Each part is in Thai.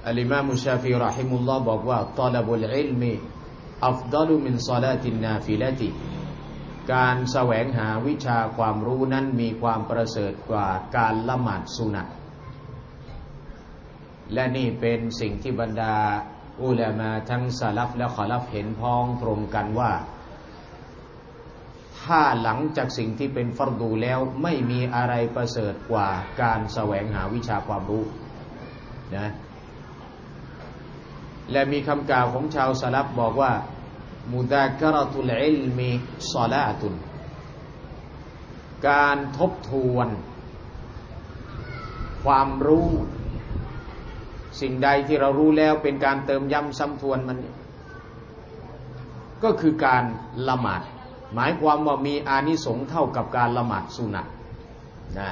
อัลอิมามชาฟิอีเราะฮิมุลลอฮ์บอกว่าตอลบุลอิลมิอัฟฎอลุมินศอลาตินนาฟิละติการแสวงหาวิชาความรู้นั้นมีความประเสริฐกว่าการละหมาดสุนัตและนี่เป็นสิ่งที่บรรดาอุลามะทั้งซะลัฟและคอลัฟเห็นพ้องตรงกันว่าถ้าหลังจากสิ่งที่เป็นฟัรดูแล้วไม่มีอะไรประเสริฐกว่าการแสวงหาวิชาความรู้นะและมีคำกล่าวของชาวซะลัฟบอกว่ามุดากะเราะตุลอิลมิศอลาตุนการทบทวนความรู้สิ่งใดที่เรารู้แล้วเป็นการเติมย้ำซ้ำทวนมันก็คือการละหมาดหมายความว่ามีอานิสงส์เท่ากับการละหมาดสุนัตนะ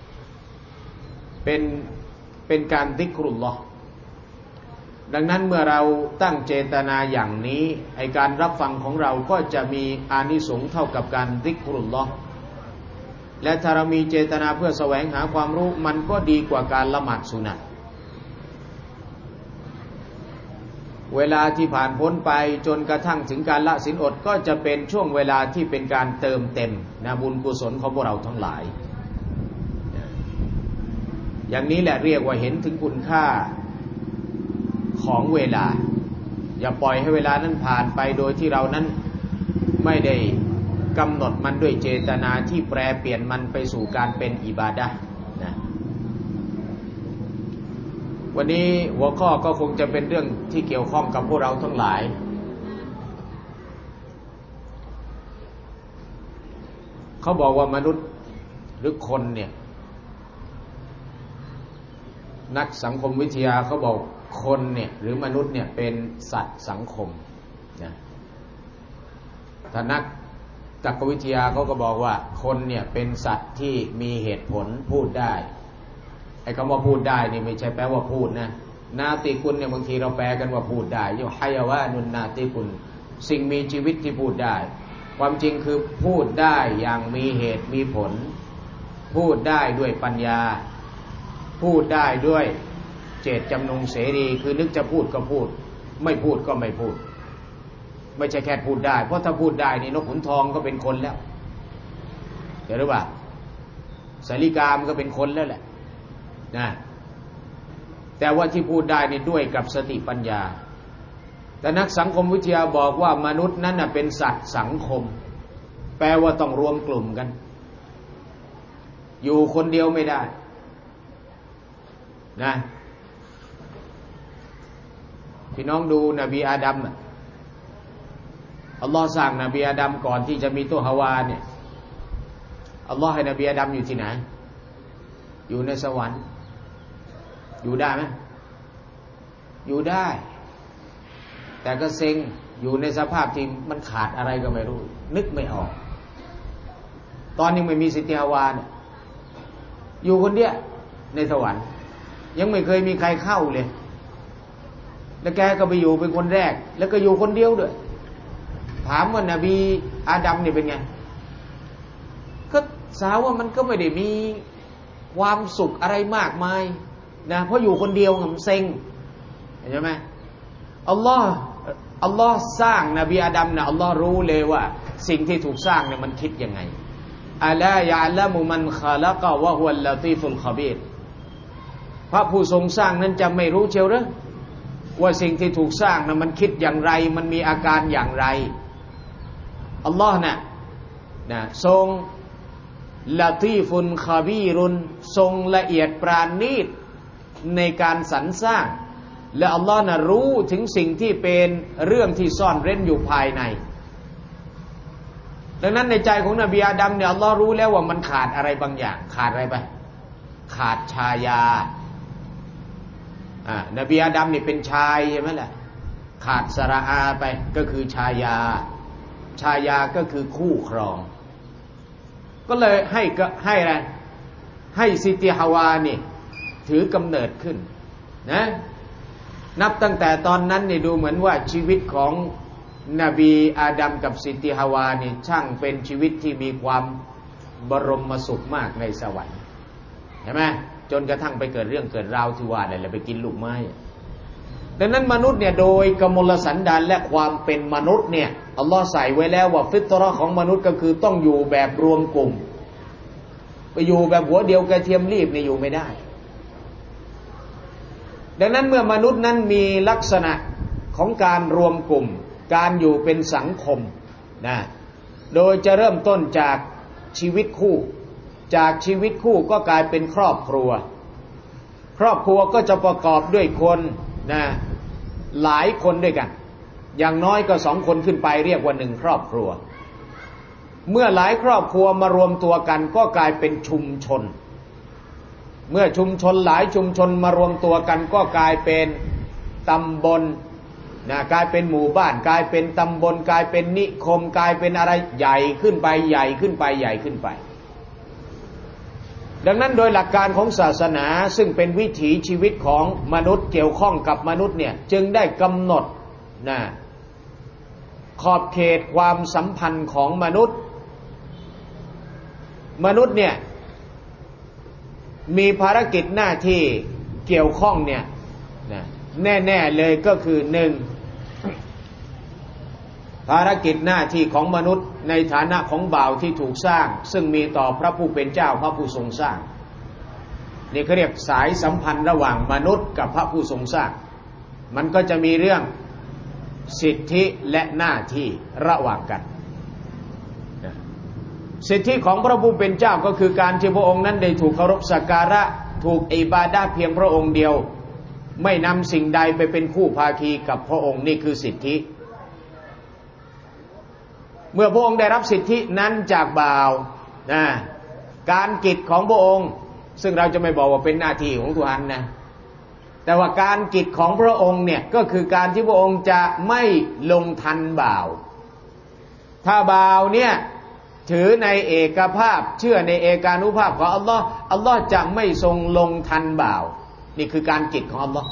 เป็นการซิกรุลลอฮ์ดังนั้นเมื่อเราตั้งเจตนาอย่างนี้ไอการรับฟังของเราก็จะมีอานิสงส์เท่ากับการซิกรุลลอฮ์และถ้าเรามีเจตนาเพื่อแสวงหาความรู้มันก็ดีกว่าการละหมาดสุนัตเวลาที่ผ่านพ้นไปจนกระทั่งถึงการละศีลอดก็จะเป็นช่วงเวลาที่เป็นการเติมเต็มนะบุญกุศลของพวกเราทั้งหลายอย่างนี้แหละเรียกว่าเห็นถึงคุณค่าของเวลาอย่าปล่อยให้เวลานั้นผ่านไปโดยที่เรานั้นไม่ได้กำหนดมันด้วยเจตนาที่แปรเปลี่ยนมันไปสู่การเป็นอิบาดะห์นะวันนี้หัวข้อก็คงจะเป็นเรื่องที่เกี่ยวข้องกับพวกเราทั้งหลายเขาบอกว่ามนุษย์หรือคนเนี่ยนักสังคมวิทยาเขาบอกคนเนี่ยหรือมนุษย์เนี่ยเป็นสัตว์สังคมนะถ้านักจักรวิทยาเขาก็บอกว่าคนเนี่ยเป็นสัตว์ที่มีเหตุผลพูดได้ไอ้คำว่าพูดได้นี่ไม่ใช่แปลว่าพูดนะนาติกุลเนี่ยบางทีเราแปลกันว่าพูดได้อยู่ฮัยวานุนนาติกุลสิ่งมีชีวิตที่พูดได้ความจริงคือพูดได้อย่างมีเหตุมีผลพูดได้ด้วยปัญญาพูดได้ด้วยเจตจำนงเสรีคือนึกจะพูดก็พูดไม่พูดก็ไม่พูดไม่ใช่แค่พูดได้เพราะถ้าพูดได้นี่นกขุนทองก็เป็นคนแล้วเห็นหรือเปล่าสาลิกามันก็เป็นคนแล้วแหละนะแต่ว่าที่พูดได้นี่ด้วยกับสติปัญญาแต่นักสังคมวิทยาบอกว่ามนุษย์นั้นน่ะเป็นสัตว์สังคมแปลว่าต้องรวมกลุ่มกันอยู่คนเดียวไม่ได้นะพี่น้องดูนบีอาดัมอัลลอฮ์สร้างนบีอาดัมก่อนที่จะมีตัวฮาวาเนี่ยอัลลอฮ์ให้นบีอาดัมอยู่ที่ไหนอยู่ในสวรรค์อยู่ได้ไหมอยู่ได้แต่ก็เซ็งอยู่ในสภาพที่มันขาดอะไรก็ไม่รู้นึกไม่ออกตอนยังไม่มีสิทธิฮาวาเนี่ยอยู่คนเดียวในสวรรค์ยังไม่เคยมีใครเข้าเลยแล้วแกก็ไปอยู่เป็นคนแรกแล้วก็อยู่คนเดียวด้วยถามว่านบีอาดัมเนี่ยเป็นไงก็สาวว่ามันก็ไม่ได้มีความสุขอะไรมากมายนะเพราะอยู่คนเดียวมันเซ็งเห็นไหมอัลลอฮ์สร้างนบีอาดัมนะอัลลอฮ์รู้เลยว่าสิ่งที่ถูกสร้างเนี่ยมันคิดยังไงอะลายะละมุมันคอละกะวะฮุวัลลาตีฟุลคอบีรพระผู้ทรงสร้างนั้นจะไม่รู้เชียวหรือว่าสิ่งที่ถูกสร้างนั้นมันคิดอย่างไรมันมีอาการอย่างไรอัลลอฮ์นะทรงลาตีฟุนคอบีรุนทรงละเอียดปราณีตในการสรรสร้างและอัลลอฮ์น่ะรู้ถึงสิ่งที่เป็นเรื่องที่ซ่อนเร้นอยู่ภายในดังนั้นในใจของนบีอาดัมเนี่ยอัลลอฮ์รู้แล้วว่ามันขาดอะไรบางอย่างขาดอะไรไปขาดชายานบีอาดัมนี่เป็นชายใช่ไหมล่ะขาดสระอาไปก็คือชายาก็คือคู่ครองก็เลยให้อะไรให้สิทธิฮาวานี่ถือกำเนิดขึ้นนะนับตั้งแต่ตอนนั้นนี่ดูเหมือนว่าชีวิตของนบีอาดัมกับสิทธิฮาวานี่ช่างเป็นชีวิตที่มีความบรมสุขมากในสวรรค์เห็นไหมจนกระทั่งไปเกิดเรื่องเกิดราวที่ว่าอะไรไปกินลูกไม้ดังนั้นมนุษย์เนี่ยโดยกมลสันดานและความเป็นมนุษย์เนี่ยอัลลอฮ์ใส่ไว้แล้วว่าฟิตเราะห์ของมนุษย์ก็คือต้องอยู่แบบรวมกลุ่มไปอยู่แบบหัวเดียวกระเทียมรีบเนี่ยอยู่ไม่ได้ดังนั้นเมื่อมนุษย์นั้นมีลักษณะของการรวมกลุ่มการอยู่เป็นสังคมนะโดยจะเริ่มต้นจากชีวิตคู่จากชีวิตคู่ก็กลายเป็นครอบครัวครอบครัวก็จะประกอบด้วยคนนะหลายคนด้วยกันอย่างน้อยก็2 คนขึ้นไปเรียกว่า1 ครอบครัวเมื่อหลายครอบครัวมารวมตัวกันก็กลายเป็นชุมชนเมื่อชุมชนหลายชุมชนมารวมตัวกันก็กลายเป็นตำบลนะกลายเป็นหมู่บ้านกลายเป็นตำบลกลายเป็นนิคมกลายเป็นอะไรใหญ่ขึ้นไปใหญ่ขึ้นไปใหญ่ขึ้นไปดังนั้นโดยหลักการของศาสนาซึ่งเป็นวิถีชีวิตของมนุษย์เกี่ยวข้องกับมนุษย์เนี่ยจึงได้กำหนดนะขอบเขตความสัมพันธ์ของมนุษย์เนี่ยมีภารกิจหน้าที่เกี่ยวข้องเนี่ยนะแน่ๆเลยก็คือ1ภารกิจหน้าที่ของมนุษย์ในฐานะของบ่าวที่ถูกสร้างซึ่งมีต่อพระผู้เป็นเจ้าพระผู้ทรงสร้างนี่เขาเรียกสายสัมพันธ์ระหว่างมนุษย์กับพระผู้ทรงสร้างมันก็จะมีเรื่องสิทธิและหน้าที่ระหว่างกันสิทธิของพระผู้เป็นเจ้าก็คือการที่พระองค์นั้นได้ถูกเคารพสักการะถูกอิบาดะห์เพียงพระองค์เดียวไม่นำสิ่งใดไปเป็นคู่ภาคีกับพระองค์นี่คือสิทธิเมื่อพระองค์ได้รับสิทธินั้นจากบ่าวนะการกิจของพระองค์ซึ่งเราจะไม่บอกว่าเป็นหน้าที่ของทุฮันนะแต่ว่าการกิจของพระองค์เนี่ยก็คือการที่พระองค์จะไม่ลงทันบ่าวถ้าบ่าวเนี่ยถือในเอกภาพเชื่อในเอกานุภาพของอัลลอฮ์จะไม่ทรงลงทันบ่าวนี่คือการกิจของอัลลอฮ์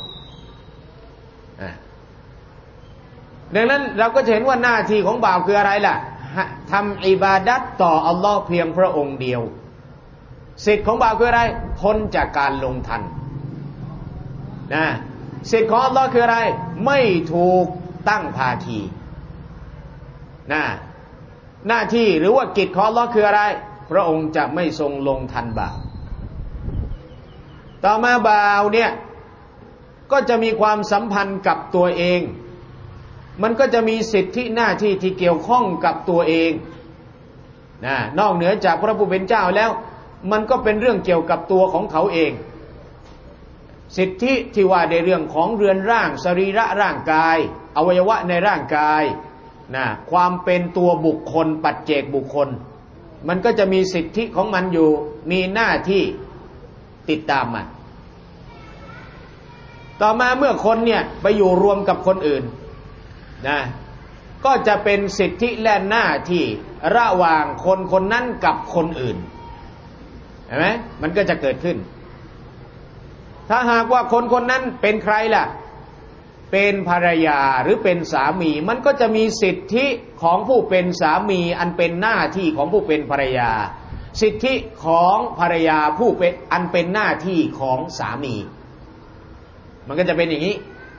ดังนั้นเราก็จะเห็นว่าหน้าที่ของบ่าวคืออะไรล่ะทำอิบาดัตต่ออัลลอฮ์เพียงพระองค์เดียวสิทธิ์ของบ่าวคืออะไรพ้นจากการลงทันนะสิทธิ์ของอัลลอฮ์คืออะไรไม่ถูกตั้งภาคีนะหน้าที่หรือว่ากิจของอัลลอฮ์คืออะไรพระองค์จะไม่ทรงลงทันบ่าวต่อมาบ่าวเนี่ยก็จะมีความสัมพันธ์กับตัวเองมันก็จะมีสิทธิหน้าที่ที่เกี่ยวข้องกับตัวเองนะนอกเหนือจากพระผู้เป็นเจ้าแล้วมันก็เป็นเรื่องเกี่ยวกับตัวของเขาเองสิทธิที่ว่าในเรื่องของเรือนร่างสรีระร่างกายอวัยวะในร่างกายนะความเป็นตัวบุคคลปัจเจกบุคคลมันก็จะมีสิทธิของมันอยู่มีหน้าที่ติดตามมันต่อมาเมื่อคนเนี่ยไปอยู่รวมกับคนอื่นนะก็จะเป็นสิทธิและหน้าที่ระหว่างคนคนนั้นกับคนอื่นเห็นไหมมันก็จะเกิดขึ้นถ้าหากว่าคนคนนั้นเป็นใครล่ะเป็นภรรยาหรือเป็นสามีมันก็จะมีสิทธิของผู้เป็นสามีอันเป็นหน้าที่ของผู้เป็นภรรยาสิทธิของภรรยาผู้เป็นอันเป็นหน้าที่ของสามีมันก็จะเป็นอย่างนี้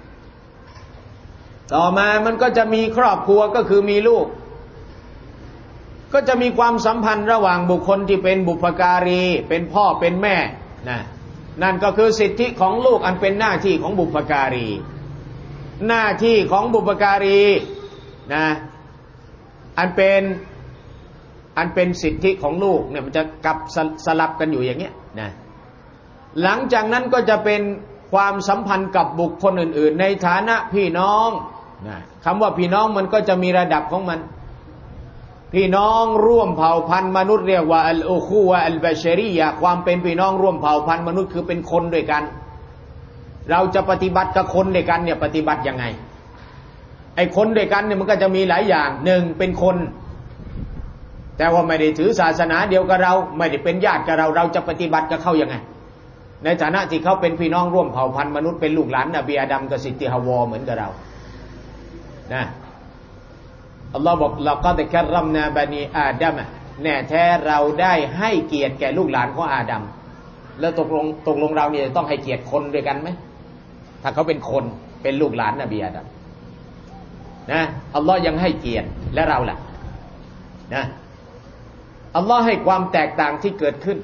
ต่อมามันก็จะมีครอบครัวก็คือมีลูกก็จะมีความสัมพันธ์ระหว่างบุคคลที่เป็นบุพการีเป็นพ่อเป็นแม่นั่นก็คือสิทธิของลูกอันเป็นหน้าที่ของบุพการีหน้าที่ของบุพการีนะอันเป็นสิทธิของลูกเนี่ยมันจะกลับสลับกันอยู่อย่างเงี้ยนะหลังจากนั้นก็จะเป็นความสัมพันธ์กับบุคคลอื่นๆในฐานะพี่น้องนะคำว่าพี่น้องมันก็จะมีระดับของมันพี่น้องร่วมเผ่าพันธุ์มนุษย์เรียกว่าอัลอูคูวะอัลบาชารียะความเป็นพี่น้องร่วมเผ่าพันธุ์มนุษย์คือเป็นคนด้วยกันเราจะปฏิบัติกับคนด้วยกันเนี่ยปฏิบัติยังไงไอ้คนด้วยกันเนี่ยมันก็จะมีหลายอย่างหนึ่งเป็นคนแต่ว่าไม่ได้ถือศาสนาเดียวกับเราไม่ได้เป็นญาติกับเราเราจะปฏิบัติกับเขายังไงในฐานะที่เขาเป็นพี่น้องร่วมเผ่าพันธุ์มนุษย์เป็นลูกหลานนบีอาดัมกับสิทธิฮาวาเหมือนกับเรานะอัลลอฮ์บอกเราก็ได้คัรรัมนาบันีอาดัมแน่แท้เราได้ให้เกียรติแก่ลูกหลานของอาดัมแล้วตกลงเราเนี่ยต้องให้เกียรติคนด้วยกันไหมถ้าเขาเป็นคนเป็นลูกหลานนบีอาดัมนะอัลลอฮ์ยังให้เกียรติและเราล่ะนะอัลลอฮ์ให้ความแตกต่างที่เกิดขึ้น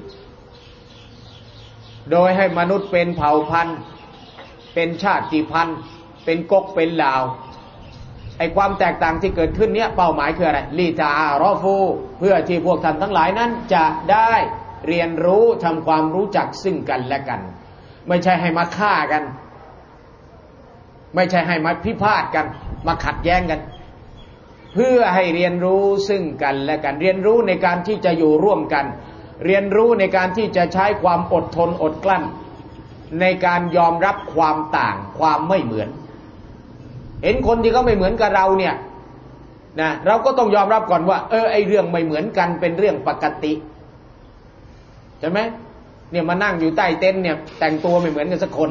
โดยให้มนุษย์เป็นเผ่าพันธุ์เป็นชาติพันธุ์เป็นก๊กเป็นลาวไอ้ความแตกต่างที่เกิดขึ้นเนี้ยเป้าหมายคืออะไรลีตาอารอฟูเพื่อที่พวกท่านทั้งหลายนั้นจะได้เรียนรู้ทำความรู้จักซึ่งกันและกันไม่ใช่ให้มาฆ่ากันไม่ใช่ให้มาพิพาทกันมาขัดแย้งกันเพื่อให้เรียนรู้ซึ่งกันและกันเรียนรู้ในการที่จะอยู่ร่วมกันเรียนรู้ในการที่จะใช้ความอดทนอดกลั้นในการยอมรับความต่างความไม่เหมือนเห็นคนที่เขาไม่เหมือนกับเราเนี่ยนะเราก็ต้องยอมรับก่อนว่าไอ้เรื่องไม่เหมือนกันเป็นเรื่องปกติใช่ไหมเนี่ยมานั่งอยู่ใต้เต็นท์เนี่ยแต่งตัวไม่เหมือนกันสักคน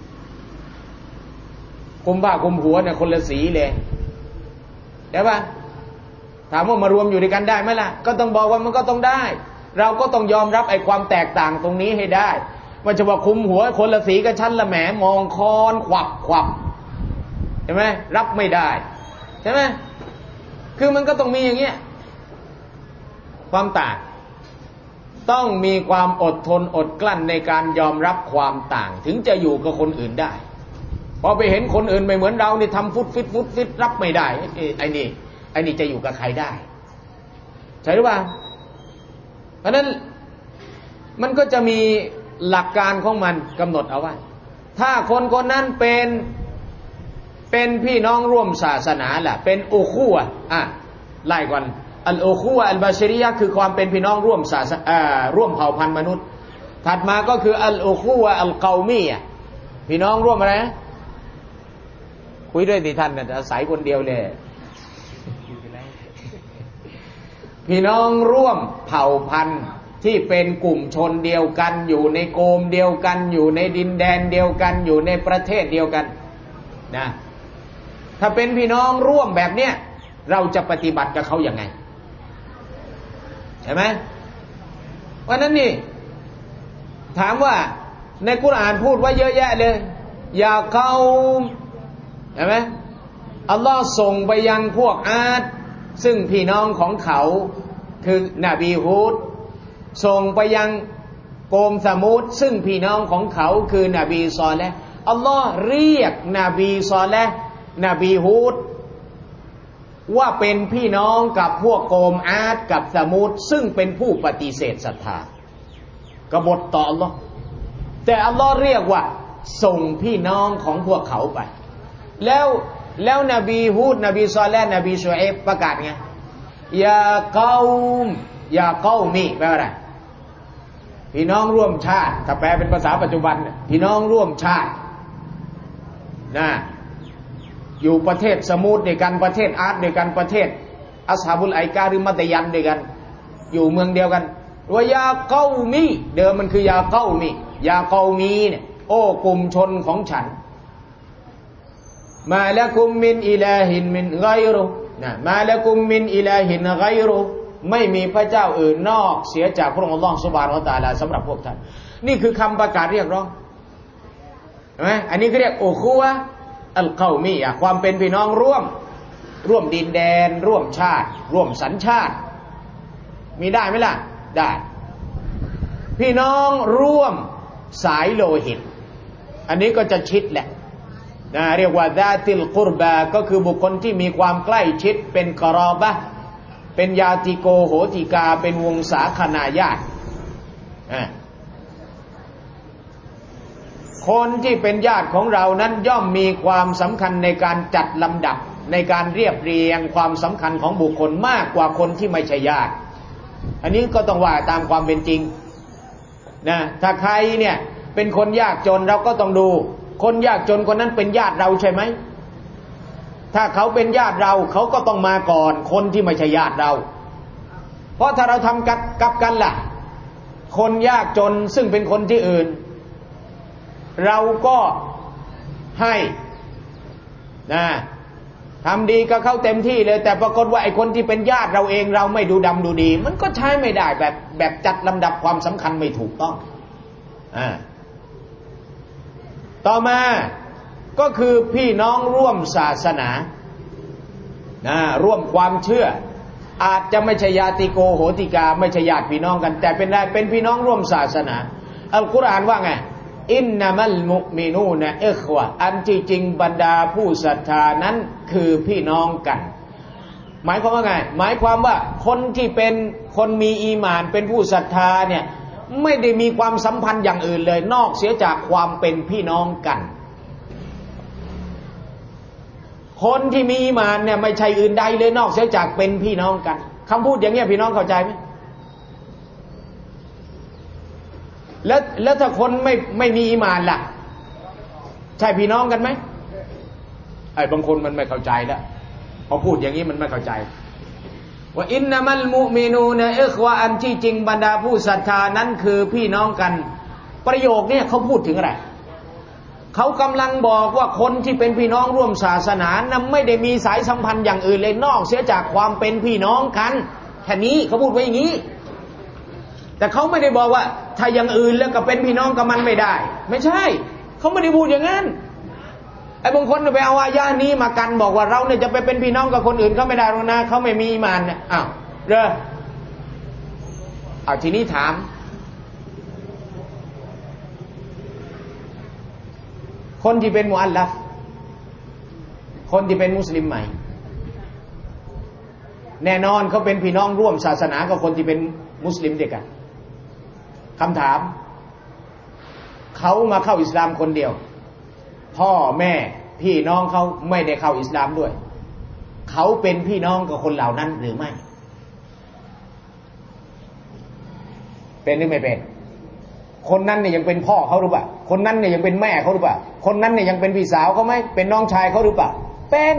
คุมผ้าคุมหัวเนี่ยคนละสีเลยใช่ปะถามว่ามารวมอยู่ด้วยกันได้ไหมล่ะก็ต้องบอกว่ามันก็ต้องได้เราก็ต้องยอมรับไอ้ความแตกต่างตรงนี้ให้ได้มันจะว่าคุมหัวคนละสีกับชั้นละแหมมองคอนขวับใช่ไหมรับไม่ได้ใช่ไหมคือมันก็ต้องมีอย่างเงี้ยความต่างต้องมีความอดทนอดกลั้นในการยอมรับความต่างถึงจะอยู่กับคนอื่นได้พอไปเห็นคนอื่นไม่เหมือนเรานี่ทำฟุตฟิตรับไม่ได้ไอ้นี่จะอยู่กับใครได้ใช่หรือเปล่าเพราะนั้นมันก็จะมีหลักการของมันกำหนดเอาไว้ถ้าคนคนนั้นเป็นพี่น้องร่วมศาสนาล่ะเป็นอุคูวะไล่ก่อนอัลอุคูวะอัลบาชริยะคือความเป็นพี่น้องร่วมศาสนาร่วมเผ่าพันธุ์มนุษย์ถัดมาก็คืออัลอุคูวะอัลกอมีอะพี่น้องร่วมอะไรคุยด้วยดิท่านน่ะอาศัยคนเดียวเลยพี่น้องร่วมเผ่าพันธุ์ที่เป็นกลุ่มชนเดียวกันอยู่ในโกมเดียวกันอยู่ในดินแดนเดียวกันอยู่ในประเทศเดียวกันนะถ้าเป็นพี่น้องร่วมแบบเนี้ยเราจะปฏิบัติกับเขาอย่างไงใช่ไหมวันนั้นนี่ถามว่าในกุรอานพูดว่าเยอะแยะเลยอย่าเขาใช่ไหมอัลลอฮ์ส่งไปยังพวกอาดซึ่งพี่น้องของเขาคือนบีฮูดส่งไปยังโกมสมูดซึ่งพี่น้องของเขาคือนบีซอเลห์อัลลอฮ์เรียกนบีซอเลห์นบีฮูดว่าเป็นพี่น้องกับพวกโกมอาดกับสมูดซึ่งเป็นผู้ปฏิเสธศรัทธากบฏต่ออัลลอฮ์แต่อัลลอฮ์เรียกว่าส่งพี่น้องของพวกเขาไปแล้วนบีฮูดนบีซอเลห์นบีชูเอฟประกาศไงยาเกามีแปลว่าอะไรพี่น้องร่วมชาติถ้าแปลเป็นภาษาปัจจุบันพี่น้องร่วมชาตินะอยู่ประเทศสมูดด้วยกันประเทศอาร์ตด้วยกันประเทศอัสฮาบุลไอกาหรือมัตยันด้วยกันอยู่เมืองเดียวกันว่ายาเกามีเดิมมันคือยาเกามีเนี่ยโอ้กลุ่มชนของฉันมาละกุมมินอิลาฮินมินไกรุนะมาละกุมมินอิลาฮินไกรุไม่มีพระเจ้าอื่นนอกเสียจากพระองค์อัลลอฮฺซุบฮานะฮูวะตะอาลาสำหรับพวกท่านนี่คือคำประกาศเรียกร้องเห็นไหมอันนี้เขาเรียกอุคูวะอัลกอมีอะความเป็นพี่น้องร่วมดินแดนร่วมชาติร่วมสัญชาติมีได้ไหมล่ะได้พี่น้องร่วมสายโลหิตอันนี้ก็จะชิดแหละนะเรียกว่าดาติลกุรบาก็คือบุคคลที่มีความใกล้ชิดเป็นกรอบะเป็นญาติโกโหติกาเป็นวงศาคณาญาติคนที่เป็นญาติของเรานั้นย่อมมีความสำคัญในการจัดลำดับในการเรียบเรียงความสำคัญของบุคคลมากกว่าคนที่ไม่ใช่ญาติอันนี้ก็ต้องว่าตามความเป็นจริงนะถ้าใครเนี่ยเป็นคนยากจนเราก็ต้องดูคนยากจนคนนั้นเป็นญาติเราใช่ไหมถ้าเขาเป็นญาติเราเขาก็ต้องมาก่อนคนที่ไม่ใช่ญาติเราเพราะถ้าเราทำกับกันล่ะคนยากจนซึ่งเป็นคนที่อื่นเราก็ให้นะทำดีกับเขาเต็มที่เลยแต่ปรากฏว่าไอ้คนที่เป็นญาติเราเองเราไม่ดูดำดูดีมันก็ใช้ไม่ได้แบบจัดลำดับความสำคัญไม่ถูกต้องต่อมาก็คือพี่น้องร่วมศาสนาร่วมความเชื่ออาจจะไม่ใช่ญาติโกโหติกาไม่ใช่ญาติพี่น้องกันแต่เป็นพี่น้องร่วมศาสนาอัลกุรอานว่าไงอินนัมัลมุมินูนะอิควะอันที่จริงบรรดาผู้ศรัทธานั้นคือพี่น้องกันหมายความว่าไงหมายความว่าคนที่เป็นคนมีอีหม่านเป็นผู้ศรัทธาเนี่ยไม่ได้มีความสัมพันธ์อย่างอื่นเลยนอกเสียจากความเป็นพี่น้องกันคนที่มีอีหม่านเนี่ยไม่ใช่อื่นใดเลยนอกเสียจากเป็นพี่น้องกันคำพูดอย่างเงี้ยพี่น้องเข้าใจไหมแล้วถ้าคนไม่มีอีหม่านล่ะใช่พี่น้องกันไหมไอ้บางคนมันไม่เข้าใจแล้วพอพูดอย่างนี้มันไม่เข้าใจว่าอินนัมัลมุมินูนะอิควะอันที่จริงบรรดาผู้ศรัทธานั้นคือพี่น้องกันประโยคนี้เขาพูดถึงอะไรเขากำลังบอกว่าคนที่เป็นพี่น้องร่วมศาสนานั้นไม่ได้มีสายสัมพันธ์อย่างอื่นเลยนอกเสียจากความเป็นพี่น้องกันแค่นี้เขาพูดไว้อย่างนี้แต่เขาไม่ได้บอกว่าถ้าอย่างอื่นแล้วก็เป็นพี่น้องกับมันไม่ได้ไม่ใช่เขาไม่ได้พูดอย่างนั้นไอ้บางคนไปเอาอายะนี้มากันบอกว่าเราเนี่ยจะไปเป็นพี่น้องกับคนอื่นเขาไม่ได้หรอกนะเขาไม่มีอีหม่านเนี่ยอ้าวทีนี้ถามคนที่เป็นมุอัลลัฟคนที่เป็นมุสลิมใหม่แน่นอนเขาเป็นพี่น้องร่วมศาสนากับคนที่เป็นมุสลิมเดียวกันคำถามเขามาเข้าอิสลามคนเดียวพ่อแม่พี่น้องเขาไม่ได้เข้าอิสลามด้วยเขาเป็นพี่น้องกับคนเหล่านั้นหรือไม่เป็นหรือไม่เป็นคนนั้นเนี่ยยังเป็นพ่อเขาหรือเปล่าคนนั้นเนี่ยยังเป็นแม่เขาหรือเปล่าคนนั้นเนี่ยยังเป็นพี่สาวเขาไหมเป็นน้องชายเขาหรือเปล่าเป็น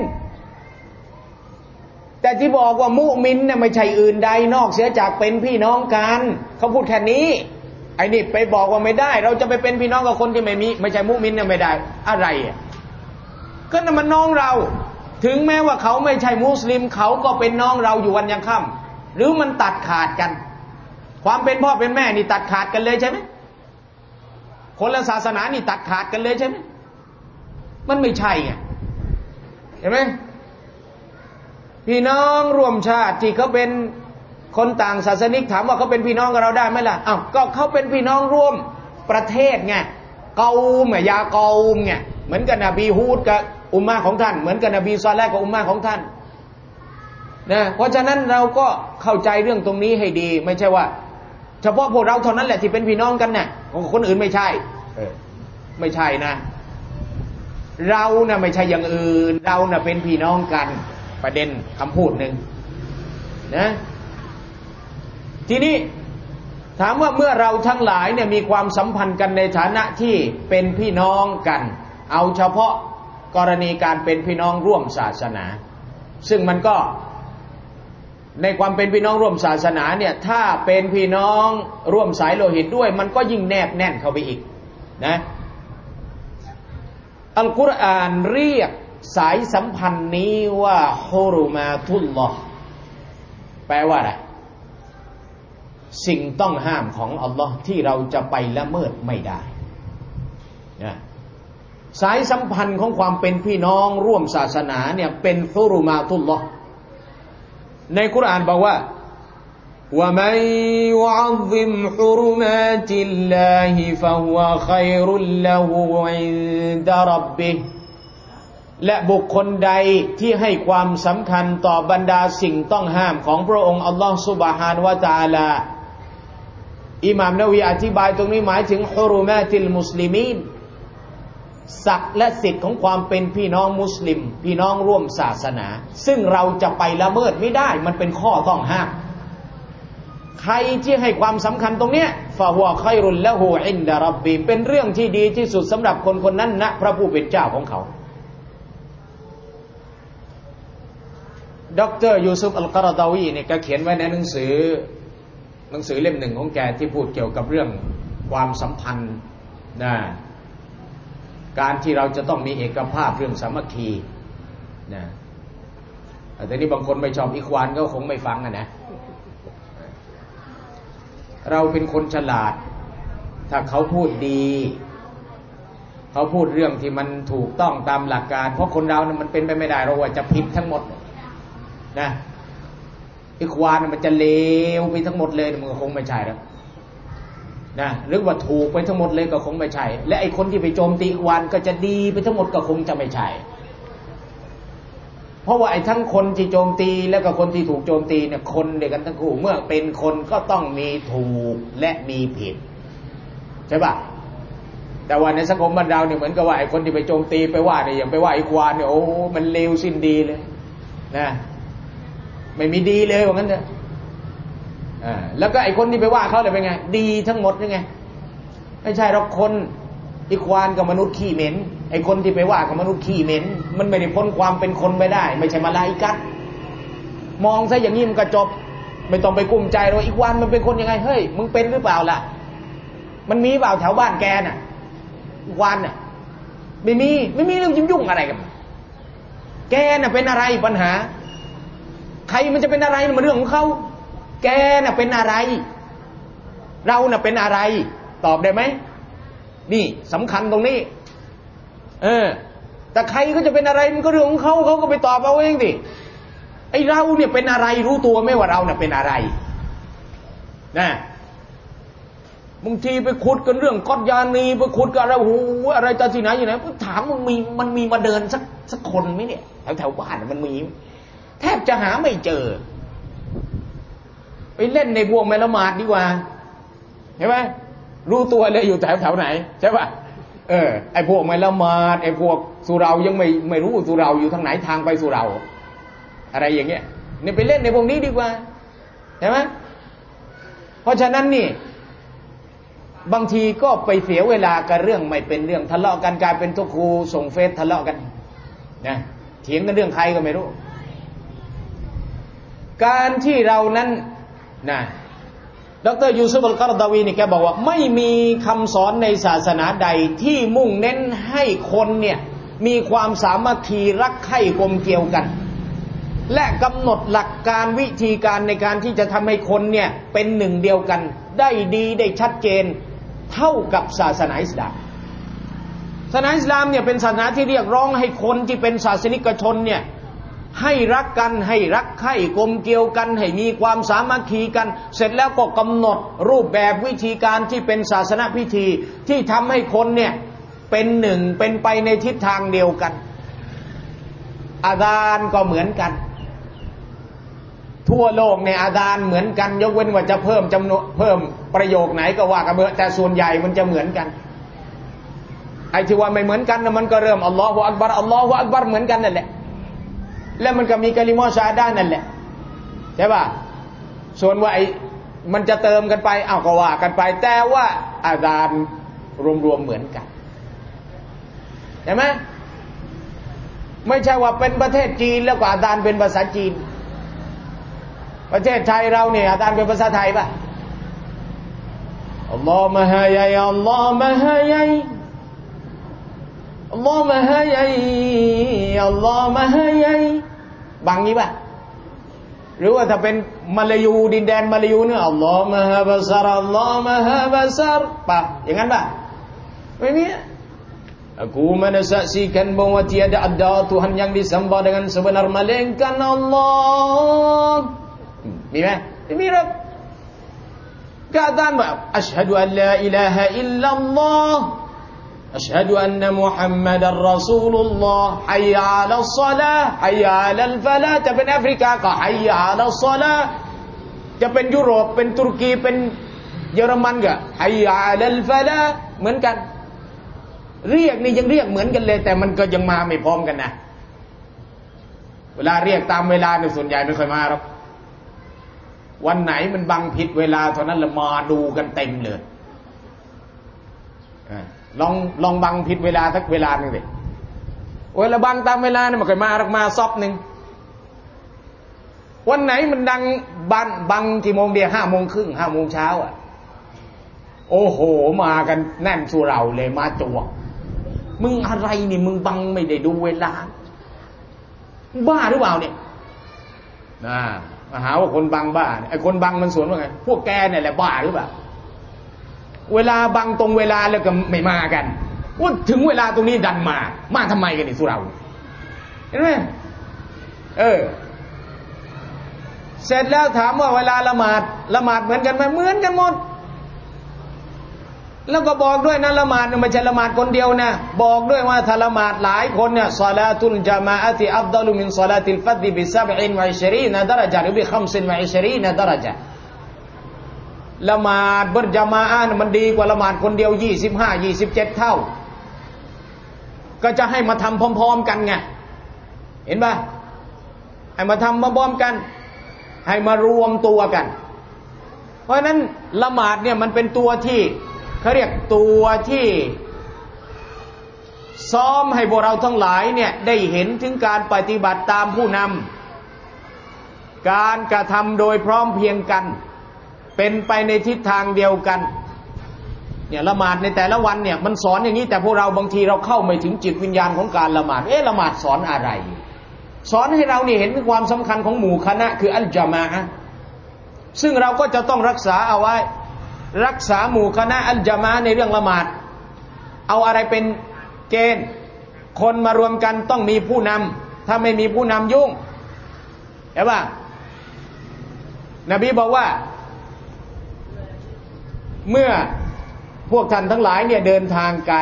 แต่ที่บอกว่ามุมินเนี่ยไม่ใช่อื่นใดนอกเสียจากเป็นพี่น้องกันเขาพูดแค่นี้ไอ้นี่ไปบอกว่าไม่ได้เราจะไปเป็นพี่น้องกับคนที่ไม่ใช่มุมินเนี่ยไม่ได้อะไรก็นั่นมันน้องเราถึงแม้ว่าเขาไม่ใช่มุสลิมเขาก็เป็นน้องเราอยู่วันยังค่ำหรือมันตัดขาดกันความเป็นพ่อเป็นแม่นี่ตัดขาดกันเลยใช่ไหมคนละศาสนานี่ตัดขาดกันเลยใช่ไหมมันไม่ใช่ไงเห็นไหมพี่น้องร่วมชาติที่เขาเป็นคนต่างศาสนิกถามว่าเขาเป็นพี่น้องกับเราได้ไหมล่ะอ้าวก็เขาเป็นพี่น้องร่วมประเทศไงเกาเมยาเกาไงเหมือนกับนบีฮูดกับอุมมะของท่านเหมือนกับนบีซอเลห์กับอุมมะของท่านนะเพราะฉะนั้นเราก็เข้าใจเรื่องตรงนี้ให้ดีไม่ใช่ว่าเฉพาะพวกเราเท่านั้นแหละที่เป็นพี่น้องกันเนี่ยคนอื่นไม่ใช่ไม่ใช่นะเราน่ะไม่ใช่อย่างอื่นเราน่ะเป็นพี่น้องกันประเด็นคำพูดหนึ่งนะทีนี้ถามว่าเมื่อเราทั้งหลายเนี่ยมีความสัมพันธ์กันในฐานะที่เป็นพี่น้องกันเอาเฉพาะกรณีการเป็นพี่น้องร่วมศาสนาซึ่งมันก็ในความเป็นพี่น้องร่วมศาสนาเนี่ยถ้าเป็นพี่น้องร่วมสายโลหิตด้วยมันก็ยิ่งแนบแน่นเข้าไปอีกนะอัลกุรอานเรียกสายสัมพันธ์นี้ว่าฮุรุมาตุลลอฮ์แปลว่าอะไรสิ่งต้องห้ามของอัลลอฮ์ที่เราจะไปละเมิดไม่ได้นะสายสัมพันธ์ของความเป็นพี่น้องร่วมศาสนาเนี่ยเป็นฮุรุมาตุลลอฮ์ในกุรอานบอกว่า ومن يعظم حرمات الله فهو خير له عند ربه และบุคคลใดที่ให้ความสำคัญต่อบรรดาสิ่งต้องห้ามของพระองค์อัลลอฮฺซุบฮานะฮูวะตะอาลาอิหม่ามนะวีอธิบายตรงนี้หมายถึงฮุรุมาติลมุสลิมีนศักดิ์และสิทธิ์ของความเป็นพี่น้องมุสลิมพี่น้องร่วมศาสนาซึ่งเราจะไปละเมิดไม่ได้มันเป็นข้อต้องห้ามใครที่ให้ความสำคัญตรงเนี้ยฟะฮุวะค็อยรุลละฮูอินดะร็อบบิเป็นเรื่องที่ดีที่สุดสำหรับคนคนนั้นณพระผู้เป็นเจ้าของเขาดร.ยูซุฟอัลกะรอฎอวีเนี่ยก็เขียนไว้ในหนังสือเล่มหนึ่งของแกที่พูดเกี่ยวกับเรื่องความสัมพันธ์นะการที่เราจะต้องมีเอกภาพเรื่องสามัคคีนะแต่นี้บางคนไม่ชอบอิควานก็คงไม่ฟังนะเราเป็นคนฉลาดถ้าเขาพูดดีเขาพูดเรื่องที่มันถูกต้องตามหลักการเพราะคนเราเนี่ยมันเป็นไปไม่ได้เราว่าจะผิดทั้งหมดนะอิควานมันจะเลวไปทั้งหมดเลยมันก็คงไม่ใช่แล้วนะหรือว่าถูกไปทั้งหมดเลยก็คงไม่ใช่และไอ้คนที่ไปโจมตีอิควานก็จะดีไปทั้งหมดก็คงจะไม่ใช่เพราะว่าไอ้ทั้งคนที่โจมตีแล้วก็คนที่ถูกโจมตีเนี่ยคนเดียวกันทั้งคู่เมื่อเป็นคนก็ต้องมีถูกและมีผิดใช่ป่ะแต่ว่าในสังคมบ้านเราเนี่ยเหมือนกับว่าไอ้คนที่ไปโจมตีไปว่าเนี่ยอย่างไปว่าอิควานเนี่ยโอ้มันเลวสิ้นดีเลยนะไม่มีดีเลยว่างั้นเถอะแล้วก็ไอ้คนที่ไปว่าเขาเลยเป็นไงดีทั้งหมดยังไงไม่ใช่หรอกคนอิควานกับมนุษย์ขี้เหม็นไอ้คนที่ไปว่ากับมนุษย์ขี้เหม็นมันไม่ได้พ้นความเป็นคนไปได้ไม่ใช่มาลาอิกัตมองซะอย่างนี้มันก็จบไม่ต้องไปกุ้มใจหรอกอิควานมันเป็นคนยังไงเฮ้ยมึงเป็นหรือเปล่าล่ะมันมีเปล่าแถวบ้านแกน่ะอิควานน่ะไม่มีเรื่องยุ่งอะไรกันแกน่ะเป็นอะไรปัญหาใครมันจะเป็นอะไรมันเรื่องของเขาแกน่ะเป็นอะไรเราน่ะเป็นอะไรตอบได้ไหมนี่สำคัญตรงนี้แต่ใครก็จะเป็นอะไรมันก็เรื่องของเขาก็ไปตอบเอาเองดิไอเราเนี่ยเป็นอะไรรู้ตัวไหมว่าเราเนี่ยเป็นอะไรนะบางทีไปขุดกันเรื่องกอดยานีไปขุดกันอะไรโอ้โหอะไรตาที่ไหนอยู่ไหนถามมันมีมาเดินสักคนไหมเนี่ยแถวบ้านมันมีแทบจะหาไม่เจอไปเล่นในพวกแม่ละหมาดดีกว่าเห็นไหมรู้ตัวเลยอยู่แถวไหนใช่ป่ะไอ้พวกแม่ละหมาดไอ้พวกสุเรายังไม่รู้สุเราอยู่ทางไหนทางไปสุเราอะไรอย่างเงี้ยเนี่ยไปเล่นในพวกนี้ดีกว่าใช่ไหมเพราะฉะนั้นนี่บางทีก็ไปเสียเวลากับเรื่องไม่เป็นเรื่องทะเลาะกันกลายเป็นทุกครูส่งเฟซทะเลาะกันนะเถียงกันเรื่องใครก็ไม่รู้การที่เรานั้นนะดร.ยูซุฟ อัล กอรฎาวีนี่แกบอกว่าไม่มีคำสอนในศาสนาใดที่มุ่งเน้นให้คนเนี่ยมีความสามัคคีรักใคร่กลมเกลียวกันและกำหนดหลักการวิธีการในการที่จะทำให้คนเนี่ยเป็นหนึ่งเดียวกันได้ดีได้ชัดเจนเท่ากับศาสนาอิสลามศาสนาอิสลามเนี่ยเป็นศาสนาที่เรียกร้องให้คนที่เป็นศาสนิกชนเนี่ยให้รักกันให้รักใคร่กลมเกลียวกันให้มีความสามัคคีกันเสร็จแล้วก็กำหนดรูปแบบวิธีการที่เป็นศาสนพิธีที่ทำให้คนเนี่ยเป็นหนึ่งเป็นไปในทิศทางเดียวกันอาซานก็เหมือนกันทั่วโลกเนี่ยอาซานเหมือนกันยกเว้นว่าจะเพิ่มจำนวนเพิ่มประโยคไหนก็ว่ากันเถอะแต่ส่วนใหญ่มันจะเหมือนกันไอ้ที่ว่าไม่เหมือนกันนะมันก็เริ่มอัลลอฮฺอักบัรอัลลอฮฺอักบัรเหมือนกันนั่นแหละแล้วมันก็มีกะลิมอชาฮาดะห์นั่นแหละใช่ป่ะส่วนว่าไอ้มันจะเติมกันไปเอาก็ว่ากันไปแต่ว่าอาซานรวมๆเหมือนกันใช่ไหมไม่ใช่ว่าเป็นประเทศจีนแล้วก็อาซานเป็นภาษาจีนประเทศไทยเราเนี่ยอาซานเป็นภาษาไทยป่ะอัลลอฮฺมหาใหญ่อัลลอฮฺมหาใหญ่อัลลอฮฺมหาใหญ่อัลลอฮฺมหาใหญ่บางนี้ป่ะหรือว่าถ้าเป็นมาลายูดินแดนมาลายูเนี่ยอัลลอฮฺมหาบัสรอัลลอฮฺมหาบัสรป่ะอย่างนั้นป่ะไม่มีAku menasaksikan bahwa tiada ada Tuhan yang disembah dengan sebenar melainkan Allah. Mira, mira. Kata apa? Asyhadu an la ilaha illallah. Asyhadu anna Muhammadar Rasulullah. Hayya 'alas salah, hayya 'alal falah. จะเป็นแอฟริกาก็ hayya 'alas salah. จะเป็นยุโรปเป็นตุรกีเป็นเยอรมันก็ hayya 'alal falah เหมือนกันเรียกนี่ยังเรียกเหมือนกันเลยแต่มันก็ยังมาไม่พร้อมกันนะเวลาเรียกตามเวลาเนี่ยส่วนใหญ่ไม่ค่อยมาหรอกวันไหนมันบังผิดเวลาเท่านั้นละมาดูกันเต็มเลยลองบังผิดเวลาสักเวลาหนึ่งดิเวลาบังตามเวลาเนี่ยมันค่อยมาหรอกมาซอบหนึ่งวันไหนมันดังบังกี่โมงเดียว5 โมงครึ่ง5 โมงเช้าอ่ะโอ้โหมากันแน่นสู่เราเลยมาจวกมึงอะไรนี่มึงบังไม่ได้ดูเวลาบ้าหรือเปล่าเนี่ยมาหาว่าคนบังบ้าไอ้คนบังมันสวนว่าไงพวกแกเนี่ยแหละบ้าหรือเปล่าเวลาบังตรงเวลาแล้วก็ไม่มากันว่าถึงเวลาตรงนี้ดันมาทำไมกันนี่สุเราเห็นไหมเสร็จแล้วถามว่าเวลาละหมาดเหมือนกันไหมเหมือนกันหมดแล้วก็บอกด้วยนะละหมาดไม่ใช่ละหมาดคนเดียวนะบอกด้วยว่าถ้าละหมาดหลายคนเนี่ยศอลาตุลญะมาอะติอัฟฎอลุมินศอลาติลฟัฎบิ27 ดะเราะญะหรือ25 ดะเราะญะละหมาดบัรญะมาอะห์มันดีกว่าละหมาดคนเดียว27 เท่าก็จะให้มาทำพร้อมๆกันไงเห็นป่ะให้มาทำพร้อมๆกันให้มารวมตัวกันเพราะฉะนั้นละหมาดเนี่ยมันเป็นตัวที่เขาเรียกตัวที่ซ้อมให้พวกเราทั้งหลายเนี่ยได้เห็นถึงการปฏิบัติตามผู้นำการกระทำโดยพร้อมเพรียงกันเป็นไปในทิศทางเดียวกันเนี่ยละหมาดในแต่ละวันเนี่ยมันสอนอย่างนี้แต่พวกเราบางทีเราเข้าไม่ถึงจิตวิญญาณของการละหมาดละหมาดสอนอะไรสอนให้เราเนี่ยเห็นความสำคัญของหมู่คณะคืออัลญะมาอะห์ซึ่งเราก็จะต้องรักษาเอาไว้รักษาหมู่คณะอัลญะมาอะห์ในเรื่องละหมาดเอาอะไรเป็นเกณฑ์คนมารวมกันต้องมีผู้นำถ้าไม่มีผู้นำยุ่งเห็นป่ะนบีบอกว่าเมื่อพวกท่านทั้งหลายเนี่ยเดินทางไกล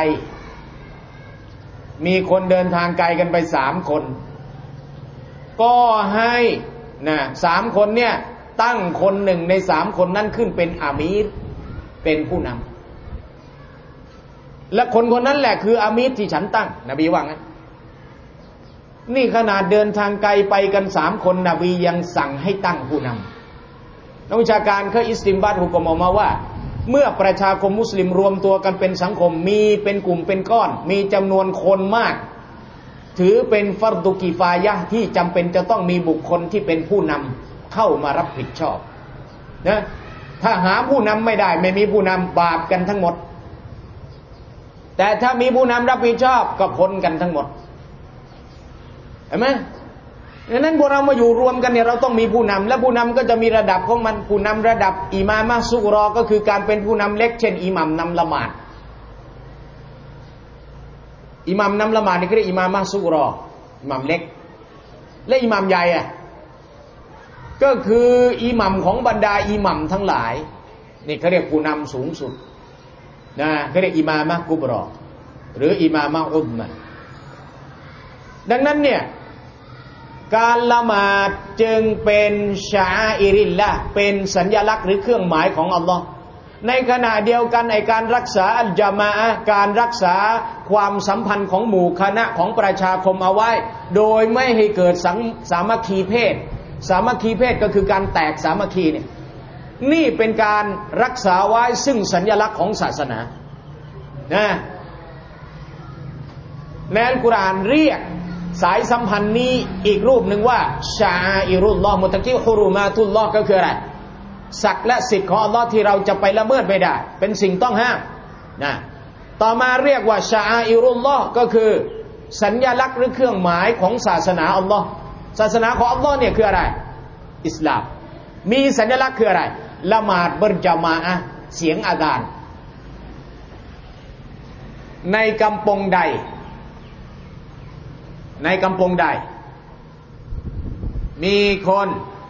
มีคนเดินทางไกลกันไป3 คนก็ให้3 คนเนี่ยตั้งคนหนึ่งใน3 คนนั้นขึ้นเป็นอามีรเป็นผู้นำและคนนั้นแหละคืออามีรที่ฉันตั้งนบีว่างั้นนี่ขนาดเดินทางไกลไปกัน3 คนนบียังสั่งให้ตั้งผู้นำนักวิชาการเคยอิสติมบัตฮุกมออกมาว่าเมื่อประชาคมมุสลิมรวมตัวกันเป็นสังคมมีเป็นกลุ่มเป็นก้อนมีจำนวนคนมากถือเป็นฟัรดุกิฟายะห์ที่จำเป็นจะต้องมีบุคคลที่เป็นผู้นำเข้ามารับผิดชอบนะถ้าหาผู้นำไม่ได้ไม่มีผู้นำบาปกันทั้งหมดแต่ถ้ามีผู้นำรับผิดชอบก็พ้นกันทั้งหมดเห็นไหมดังนั้นพวกเรามาอยู่รวมกันเนี่ยเราต้องมีผู้นำและผู้นำก็จะมีระดับของมันผู้นำระดับอิมามะห์ซุกรอก็คือการเป็นผู้นำเล็กเช่นอิหมัมนำละหมาดอิหมัมนำละหมาดนี่เรียกอิมามะห์ซุกรออิหมัมเล็กและอิหมัมใหญ่ก็คืออิหมัมของบรรดาอิหมัมทั้งหลายนี่เขาเรียกผู้นำสูงสุดนะเขาเรียกอิมามะห์กุบรอหรืออิมามะห์อุซมาดังนั้นเนี่ยการละหมาดจึงเป็นชาอิริลละเป็นสัญลักษณ์หรือเครื่องหมายของอัลลอฮ์ในขณะเดียวกันไอการรักษาอัลญะมาอะห์การรักษาความสัมพันธ์ของหมู่คณะของประชาคมเอาไว้โดยไม่ให้เกิดสามัคคีเพศสามัคคีเพศก็คือการแตกสามัคคีเนี่ยนี่เป็นการรักษาไว้ซึ่งสัญลักษณ์ของศาสนาในอัลกุรอานเรียกสายสัมพันธ์นี้อีกรูปหนึ่งว่าชาอิรุลลอฮ์มุตะกิฮุรุมาตุลลอฮ์ก็คืออะไรศักดิ์และสิทธิ์ของอัลลอฮ์ที่เราจะไปละเมิดไม่ได้เป็นสิ่งต้องห้ามต่อมาเรียกว่าชาอิรุลลอฮ์ก็คือสัญลักษณ์หรือเครื่องหมายของศาสนาอัลลอฮ์ศาสนาของอัลลอฮ์เนี่ยคืออะไรอิสลามมีสัญลักษณ์คืออะไรละหมาดบัรญะมาอะห์เสียงอาซานในกำปงใดมีคน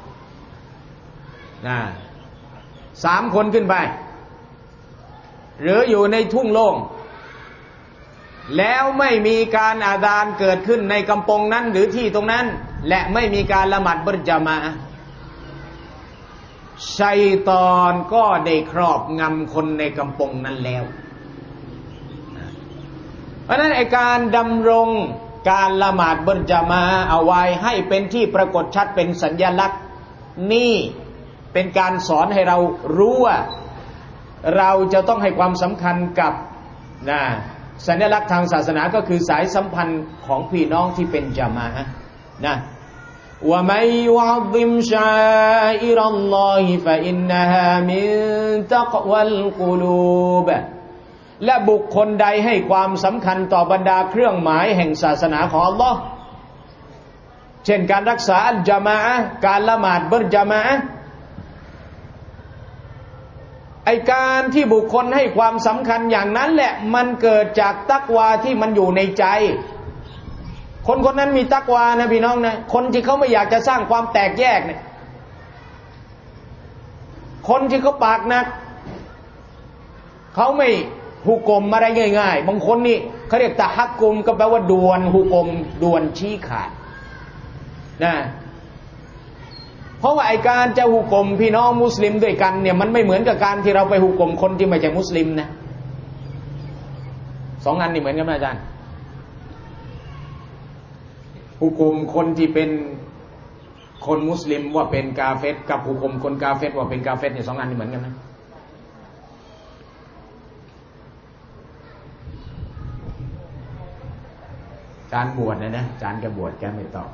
3 คนขึ้นไปหรืออยู่ในทุ่งโล่งแล้วไม่มีการอาซานเกิดขึ้นในกำปงนั้นหรือที่ตรงนั้นและไม่มีการละหมาดบัรญะมาอะห์ชัยฏอนก็ได้ครอบงำคนในกำปงนั้นแล้วเพราะนั้นไอ้การดำรงการละหมาดบัรญะมาอะห์เอาไว้ให้เป็นที่ปรากฏชัดเป็นสัญลักษณ์นี่เป็นการสอนให้เรารู้ว่าเราจะต้องให้ความสำคัญกับสัญลักษณ์ทางศาสนาก็คือสายสัมพันธ์ของพี่น้องที่เป็นญะมาอะห์ว่ามัยยุอัซซิมชาอิรัลลอฮิฟะอินนะฮามินตักวัลกุลูบและบุคคลใดให้ความสำคัญต่อบรรดาเครื่องหมายแห่งศาสนาของอัลลอฮ์เช่นการรักษาอัลญะมาอะห์การละหมาดบัรญะมาอะห์ไอการที่บุคคลให้ความสำคัญอย่างนั้นแหละมันเกิดจากตักวาที่มันอยู่ในใจคนคนนั้นมีตักวานะพี่น้องนะคนที่เขาไม่อยากจะสร้างความแตกแยกเนี่ยคนที่เขาปากหนักเขาไม่หุกมอะไรง่ายๆบางคนนี่เขาเรียกตะฮักกุมก็แปลว่าด่วนหุกมด่วนชี้ขาดนะเพราะว่าไอการจะหุกมพี่น้องมุสลิมด้วยกันเนี่ยมันไม่เหมือนกับการที่เราไปหุกมคนที่ไม่ใช่มุสลิมนะสองอันนี่เหมือนกันไหมอาจารย์หุกมคนที่เป็นคนมุสลิมว่าเป็นกาเฟรกับหุกมคนกาเฟรว่าเป็นกาเฟรเนี่ยสองอันนี่เหมือนกันไหมจานบวชนะจานแกบวชแกไม่ตอบ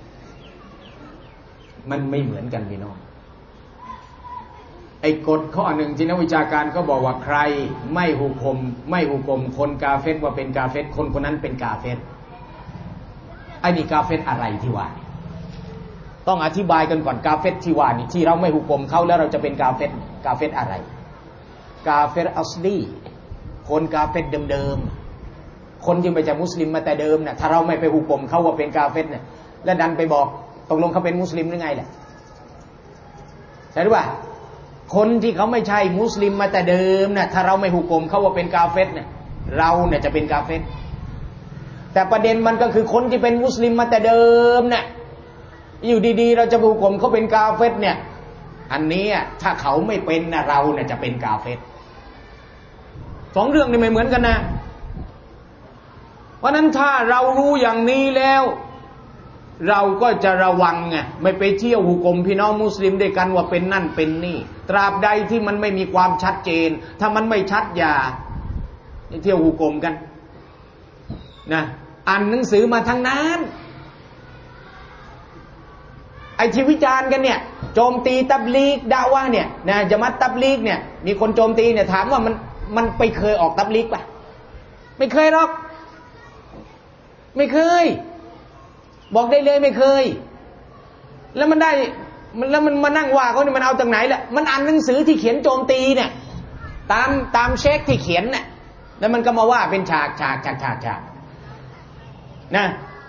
มันไม่เหมือนกันพี่น้องไอ้กฎข้อหนึ่งที่นักวิชาการก็บอกว่าใครไม่หุกมคนกาเฟรว่าเป็นกาเฟรคนคนนั้นเป็นกาเฟรไอ้นี่กาเฟรอะไรที่ว่าต้องอธิบายกันก่อนกาเฟรที่ว่านี่ที่เราไม่หุกมเขาแล้วเราจะเป็นกาเฟรอะไรกาเฟรอัสลีคนกาเฟรเดิมๆคนที่ไม่ใช่มุสลิมมาแต่เดิมเนี่ยถ้าเราไม่ไปหุกมเขาว่าเป็นกาเฟรเนี่ยแล้วดันไปบอกตกลงเขาเป็นมุสลิมหรือไงแหละใช่หรือเปล่าคนที่เขาไม่ใช่มุสลิมมาแต่เดิมเนี่ยถ้าเราไม่หุกมเขาว่าเป็นกาเฟรเนี่ยเราเนี่ยจะเป็นกาเฟรแต่ประเด็นมันก็คือคนที่เป็นมุสลิมมาแต่เดิมเนี่ยอยู่ดีๆเราจะหุกมเขาเป็นกาเฟรเนี่ยอันนี้ถ้าเขาไม่เป็นนะเราเนี่ยจะเป็นกาเฟรสองเรื่องนี้ไม่เหมือนกันนะเพราะนั้นถ้าเรารู้อย่างนี้แล้วเราก็จะระวังไงไม่ไปเที่ยวหุกมพี่น้องมุสลิมด้วยกันว่าเป็นนั่นเป็นนี่ตราบใดที่มันไม่มีความชัดเจนถ้ามันไม่ชัดอย่าเที่ยวหุกมกันนะอ่านหนังสือมาทั้งนั้นไอ้ที่วิจารณ์กันเนี่ยโจมตีตับลีกดะวะเนี่ยนะจะมัดตับลีกเนี่ยมีคนโจมตีเนี่ยถามว่ามันไปเคยออกตับลีกป่ะไม่เคยหรอกไม่เคยบอกได้เลยไม่เคยแล้วมันได้แล้วมันมานั่งว่าเขาเนี่ยมันเอาจากไหนล่ะมันอ่านหนังสือที่เขียนโจมตีเนี่ยตามเช็คที่เขียนเนี่ยแล้วมันก็มาว่าเป็นฉากนะ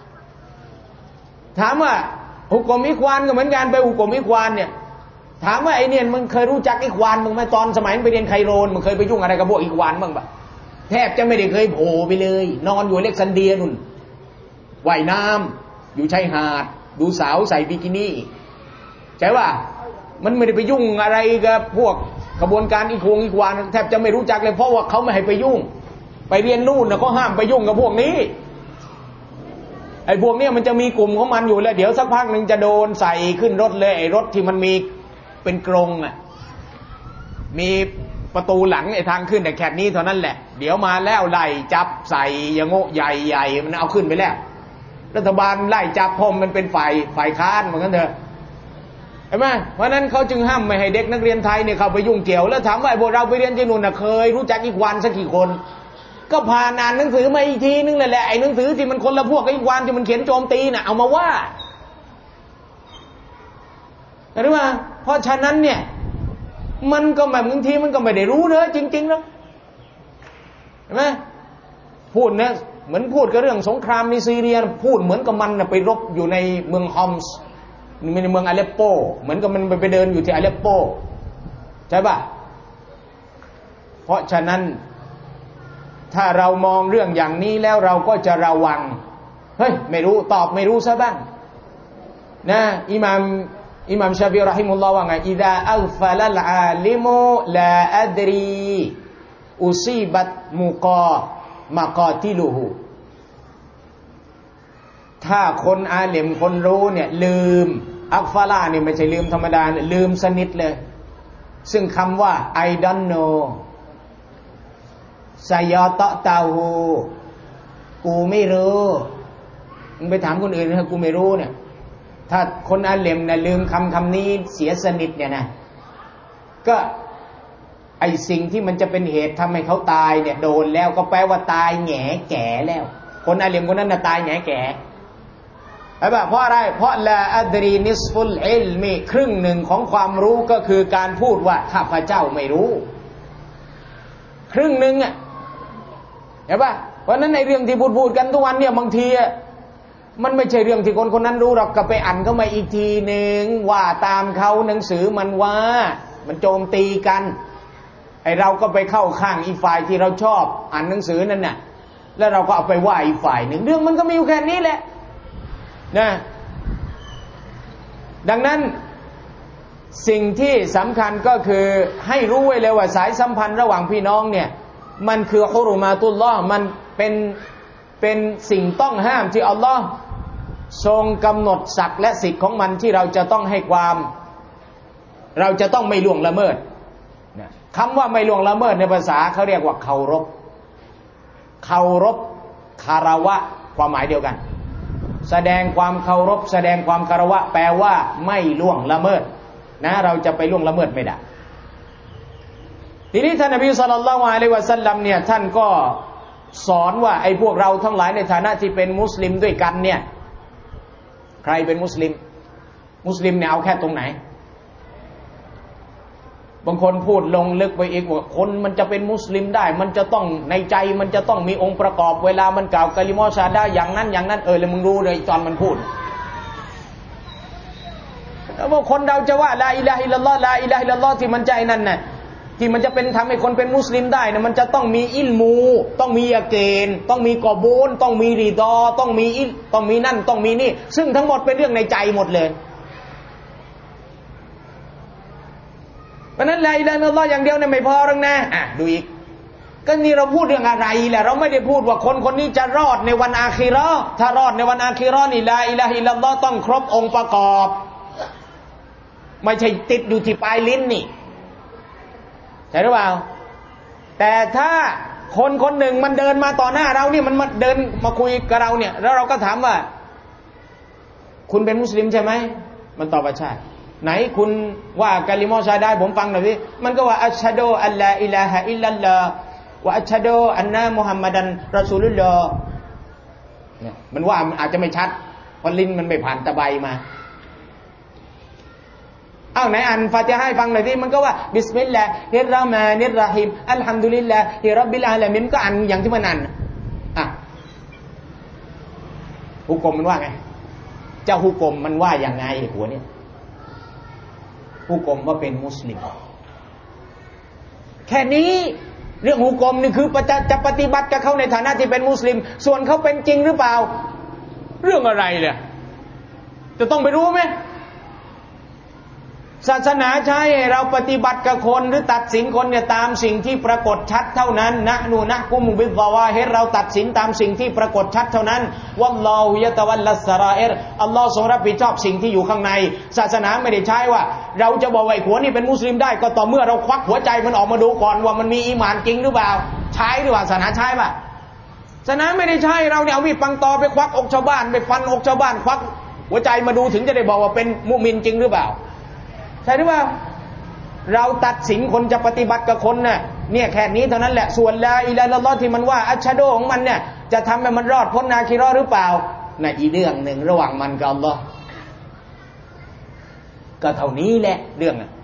ถามว่าหุกกลมอิควานก็เหมือนกันไปหุกกลมอิควานเนี่ยถามว่าไอเนี่ยมึงเคยรู้จักอิควานมึงไหมตอนสมัยมึงไปเรียนไคโรนมึงเคยไปยุ่งอะไรกับพวกอิควานบ้างปะแทบจะไม่ได้เคยโผล่ไปเลยนอนอยู่อเล็กซานเดรียนู่นว่ายน้ำอยู่ชายหาดดูสาวใส่บิกินี่ใช่ป่ะมันไม่ได้ไปยุ่งอะไรกับพวกขบวนการอิควานแทบจะไม่รู้จักเลยเพราะว่าเขาไม่ให้ไปยุ่งไปเรียนนู่นนะเขาห้ามไปยุ่งกับพวกนี้ไอ้พวกนี้มันจะมีกลุ่มของมันอยู่แล้วเดี๋ยวสักพักหนึ่งจะโดนใส่ขึ้นรถเลยไอ้รถที่มันมีเป็นกรงอ่ะมีประตูหลังไอ้ทางขึ้นแต่แค่นี้เท่านั้นแหละเดี๋ยวมาแล้วไล่จับใส่อย่างโง่ใหญ่มันเอาขึ้นไปแล้วรัฐบาลไล่จับพมมันเป็นฝ่ายค้านเหมือนกันเถอะเห็นไหมเพราะนั้นเขาจึงห้ามไม่ให้เด็กนักเรียนไทยเนี่ยเข้าไปยุ่งเกี่ยวแล้วถามว่าพวกเราไปเรียนที่นู่นน่ะเคยรู้จักอีกวันสักกี่คนก็ผ่านอ่านหนังสือมาอีกทีนึงแหละไอ้หนังสือที่มันคนละพวกกับอีกวันที่มันเขียนโจมตีน่ะเอามาว่าเห็นไหมเพราะฉะนั้นเนี่ยมันก็แบบบางทีมันก็ไม่ได้รู้เนอะจริงๆแล้วเห็นไหมพูดเนี่ยเหมือนพูดกับเรื่องสงครามในซีเรียพูดเหมือนกับมันไปรบอยู่ในเมืองฮอมส์ในเมืองอาเลปโปเหมือนกับมันไปเดินอยู่ที่อาเลปโปใช่ป่ะเพราะฉะนั้นถ้าเรามองเรื่องอย่างนี้แล้วเราก็จะระวังเฮ้ยไม่รู้ตอบไม่รู้ซะบ้างนะอิหม่ามชาฟิอีเราะฮิมุลลอฮ์ว่าไงอิซาอัลฟะลัลอาลิมุลาอัดรีอุซีบัตมากอติลูฮูถ้าคนอาเลมคนรู้เนี่ยลืมอักฟาลาเนี่ยไม่ใช่ลืมธรรมดาเนี่ยลืมสนิทเลยซึ่งคำว่า I don't know ซายอตะตาฮูกูไม่รู้มึงไปถามคนอื่นนะกูไม่รู้เนี่ยถ้าคนอาเลมเนี่ยลืมคำนี้เสียสนิทเนี่ยนะก็ไอสิ่งที่มันจะเป็นเหตุทำให้เขาตายเนี่ยโดนแล้วก็แปลว่าตายแง่แก่แล้วคนอาเลมคนนั้นน่ะตายแง่แก่เพราะอะไรเพราะละอัดรีนิสฟุลอิลมีครึ่งหนึ่งของความรู้ก็คือการพูดว่าข้าพเจ้าไม่รู้ครึ่งหนึ่งอ่ะเห็นป่ะเพราะนั้นในเรื่องที่พูดกันทุกวันเนี่ยบางทีมันไม่ใช่เรื่องที่คนคนนั้นรู้หรอกก็ไปอ่านเข้ามาอีกทีหนึ่งว่าตามเขาหนังสือมันว่ามันโจมตีกันไอเราก็ไปเข้าข้างอีฝ่ายที่เราชอบอ่านหนังสือนั่นน่ะแล้วเราก็เอาไปว่าอีฝ่ายหนึ่งเรื่องมันก็มีอยู่แค่นี้แหละนะดังนั้นสิ่งที่สำคัญก็คือให้รู้ไว้เลยว่าสายสัมพันธ์ระหว่างพี่น้องเนี่ยมันคือฮุรุมาตุลลอฮ์มันเป็นสิ่งต้องห้ามที่อัลลอฮ์ทรงกำหนดศักดิ์และสิทธิ์ของมันที่เราจะต้องให้ความเราจะต้องไม่ล่วงละเมิดคำว่าไม่ล่วงละเมิดในภาษาเขาเรียกว่าเคารพคารวะความหมายเดียวกันแสดงความเคารพแสดงความคารวะแปลว่าไม่ล่วงละเมิดนะเราจะไปล่วงละเมิดไม่ได้ทีนี้ท่านนบีศ็อลลัลลอฮุอะลัยฮิวะซัลลัมเนี่ยท่านก็สอนว่าไอ้พวกเราทั้งหลายในฐานะที่เป็นมุสลิมด้วยกันเนี่ยใครเป็นมุสลิมเนี่ยเอาแค่ตรงไหนบางคนพูดลงลึกไปอีกว่าคนมันจะเป็นมุสลิมได้มันจะต้องในใจมันจะต้องมีองค์ประกอบเวลามันกล่าวกะลิมะชาดะอย่างนั้นแล้วมึงรู้เลยตอนมันพูดแล้วว่าคนเราจะว่าลาอิลาฮะอิลลัลลอฮ์ลาอิลาฮะอิลลัลลอฮ์ที่มันใจนั่นน่ะที่มันจะเป็นทำให้คนเป็นมุสลิมได้นะมันจะต้องมีอิลมูต้องมียะกีนต้องมีกอบูลต้องมีริฎอต้องมีนั่นต้องมีนี่ซึ่งทั้งหมดเป็นเรื่องในใจหมดเลยเพราะนั้นลาอิลาฮะอิลลัลลอฮ์อย่างเดียวเนี่ยไม่พอหรอกนะดูอีกก็นี่เราพูดเรื่องอะไรแหละเราไม่ได้พูดว่าคนนี้จะรอดในวันอาคิเราะห์ถ้ารอดในวันอาคิเราะห์นี่ลาอิลาฮะอิลลัลลอฮ์ต้องครบองค์ประกอบไม่ใช่ติดอยู่ที่ปลายลิ้นนี่ใช่หรือเปล่าแต่ถ้าคนหนึ่งมันเดินมาต่อหน้าเราเนี่ยมันมาเดินมาคุยกับเราเนี่ยแล้วเราก็ถามว่าคุณเป็นมุสลิมใช่ไหมมันตอบว่าใช่ไหนคุณว่ากะลิมะชาดะผมฟังหน่อยสิมันก็ว่าอัชฮะดูอัลลาอิลาฮะอิลลัลลอฮ์วะอัชฮะดูอันนะมุฮัมมัดันรอซูลุลลอฮ์เนี่ยมันว่าอาจจะไม่ชัดเพราะลิ้นมันไม่ผ่านตะไบมาไหนอ่านฟาติฮะให้ฟังหน่อยสิมันก็ว่าบิสมิลลาฮิรเราะมานิรเราะฮีมอัลฮัมดุลิลลาฮิร็อบบิลอาละมีนก็อ่านอย่างที่มันอ่านฮุกมมันว่าไงเจ้าฮุกมมันว่าอย่างไงหัวเนี่ยฮุกมว่าเป็นมุสลิมแค่นี้เรื่องฮุกมนี่คือจะปฏิบัติกับเขาในฐานะที่เป็นมุสลิมส่วนเขาเป็นจริงหรือเปล่าเรื่องอะไรเนี่ยจะต้องไปรู้ไหมศาสนาใช้ให้เราปฏิบัติกับคนหรือตัดสินคนเนี่ยตามสิ่งที่ปรากฏชัดเท่านั้นนะกุมุบิซซาวาฮิรเราตัดสินตามสิ่งที่ปรากฏชัดเท่านั้นวัลลอฮุยะตะวัลลัสซะรออิรอัลลอฮ์ทรงรับผิดชอบสิ่งที่อยู่ข้างในศาสนาไม่ได้ใช้ว่าเราจะบอกว่าไอ้หัวนี่เป็นมุสลิมได้ก็ต่อเมื่อเราควักหัวใจมันออกมาดูก่อนว่ามันมีอีหม่านจริงหรือเปล่าใช้หรือว่าศาสนาใช้ป่ะศาสนาไม่ได้ใช้เราเนี่ยเอามีดปังตอไปควักอกชาวบ้านไปฟันอกชาวบ้านควักหัวใจมาดูถึงจะได้บอกว่าเป็นมุมินจริงหรือเปล่าใช่หรือเปล่าเราตัดสินคนจะปฏิบัติกับคนน่ะเนี่ยแค่นี้เท่านั้นแหละส่วนลาอิลาฮะอิลลัลลอฮ์ที่มันว่าอัชฮะดูของมันเนี่ยจะทำให้มันรอดพ้นอาคิเราะห์หรือเปล่าน่ะอีกเรื่องหนึ่งระหว่างมันกับอัลเลาะห์ก็เท่านี้แหละเรื่องนะ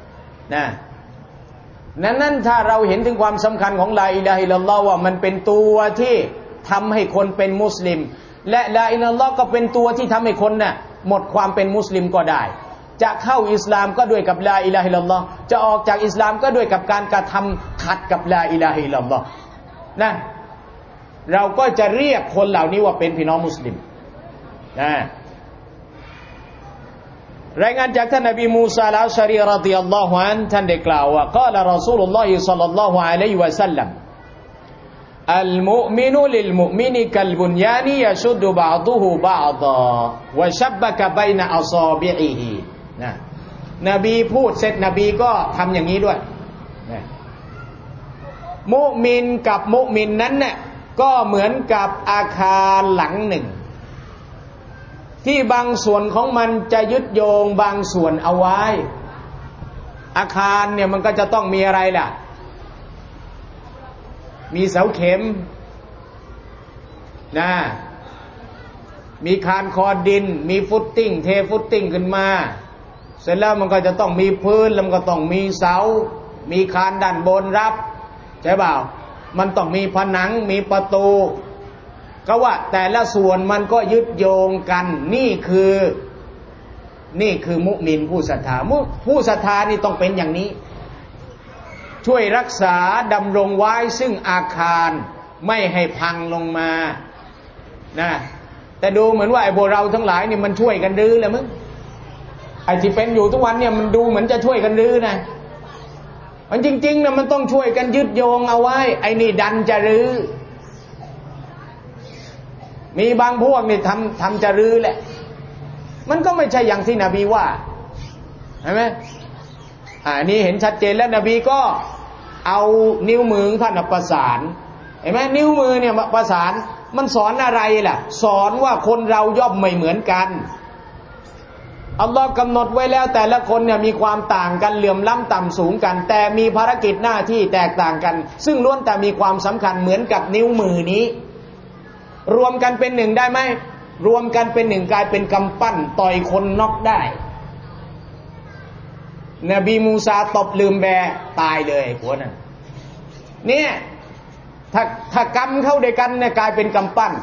นั้นถ้าเราเห็นถึงความสำคัญของลาอิลาฮะอิลลัลลอฮ์ว่ามันเป็นตัวที่ทำให้คนเป็นมุสลิมและลาอิลาฮะอิลลัลลอฮ์ก็เป็นตัวที่ทำให้คนน่ะหมดความเป็นมุสลิมก็ได้จะเข้าอิสลามก็ด้วยกับลาอิลาฮะอิลลัลลอฮ์จะออกจากอิสลามก็ด้วยกับการกระทำขัดกับลาอิลาฮะอิลลัลลอฮ์นะเราก็จะเรียกคนเหล่านี้ว่าเป็นพี่น้องมุสลิมรายงานจากท่านนบีมูซาอัชชะรีรอฎิยัลลอฮุอันฮุท่านได้กล่าวว่ากล่าวรอซูลุลลอฮิศ็อลลัลลอฮุอะลัยฮิวะซัลลัมอัลมุมินุลิลมุมินิกัลบุนยานียะชุดบะอ์ดุฮุบะอ์ฎาวะชับบะกะบัยนะอัศอบิอิฮินบีพูดเสร็จนบีก็ทำอย่างนี้ด้วยมุมินกับมุมินนั้นเนี่ยก็เหมือนกับอาคารหลังหนึ่งที่บางส่วนของมันจะยึดโยงบางส่วนเอาไว้อาคารเนี่ยมันก็จะต้องมีอะไรล่ะมีเสาเข็มมีคานคอดินมีฟุตติ้งเทฟุตติ้งขึ้นมาเสร็จแล้วมันก็จะต้องมีพื้นแล้วมันก็ต้องมีเสามีคานด้านบนรับใช่เปล่ามันต้องมีผนังมีประตูก็ว่าแต่ละส่วนมันก็ยึดโยงกันนี่คือมุมินผู้ศรัทธาผู้ศรัทธานี่ต้องเป็นอย่างนี้ช่วยรักษาดำรงไว้ซึ่งอาคารไม่ให้พังลงมานะแต่ดูเหมือนว่าไอ้พวกเราทั้งหลายนี่มันช่วยกันรื้อแล้วมึงไอ้ที่เป็นอยู่ทุกวันเนี่ยมันดูเหมือนจะช่วยกันรื้อนะมันจริงๆนะมันต้องช่วยกันยึดโยงเอาไว้ไอ้นี่ดันจะรื้อมีบางพวกนี่ทำจะรื้อแหละมันก็ไม่ใช่อย่างที่นบีว่าเห็นไหมอันนี้เห็นชัดเจนแล้วนบีก็เอานิ้วมือท่านประสานเห็นไหมนิ้วมือเนี่ยประสานมันสอนอะไรล่ะสอนว่าคนเราย่อมไม่เหมือนกันอัลลอฮ์กำหนดไว้แล้วแต่ละคนเนี่ยมีความต่างกันเหลื่อมล้ำต่ำสูงกันแต่มีภารกิจหน้าที่แตกต่างกันซึ่งล้วนแต่มีความสำคัญเหมือนกับนิ้วมือนี้รวมกันเป็นหนึ่งได้ไหมรวมกันเป็นหนึ่งกลายเป็นกำปั้นต่อยคนน็อกได้นบีมูซาตบลืมแบตายเลยหัวนั้นเนี่ยถ้ากำเข้าด้วยกันเนี่ยกลายเป็นกำปั้น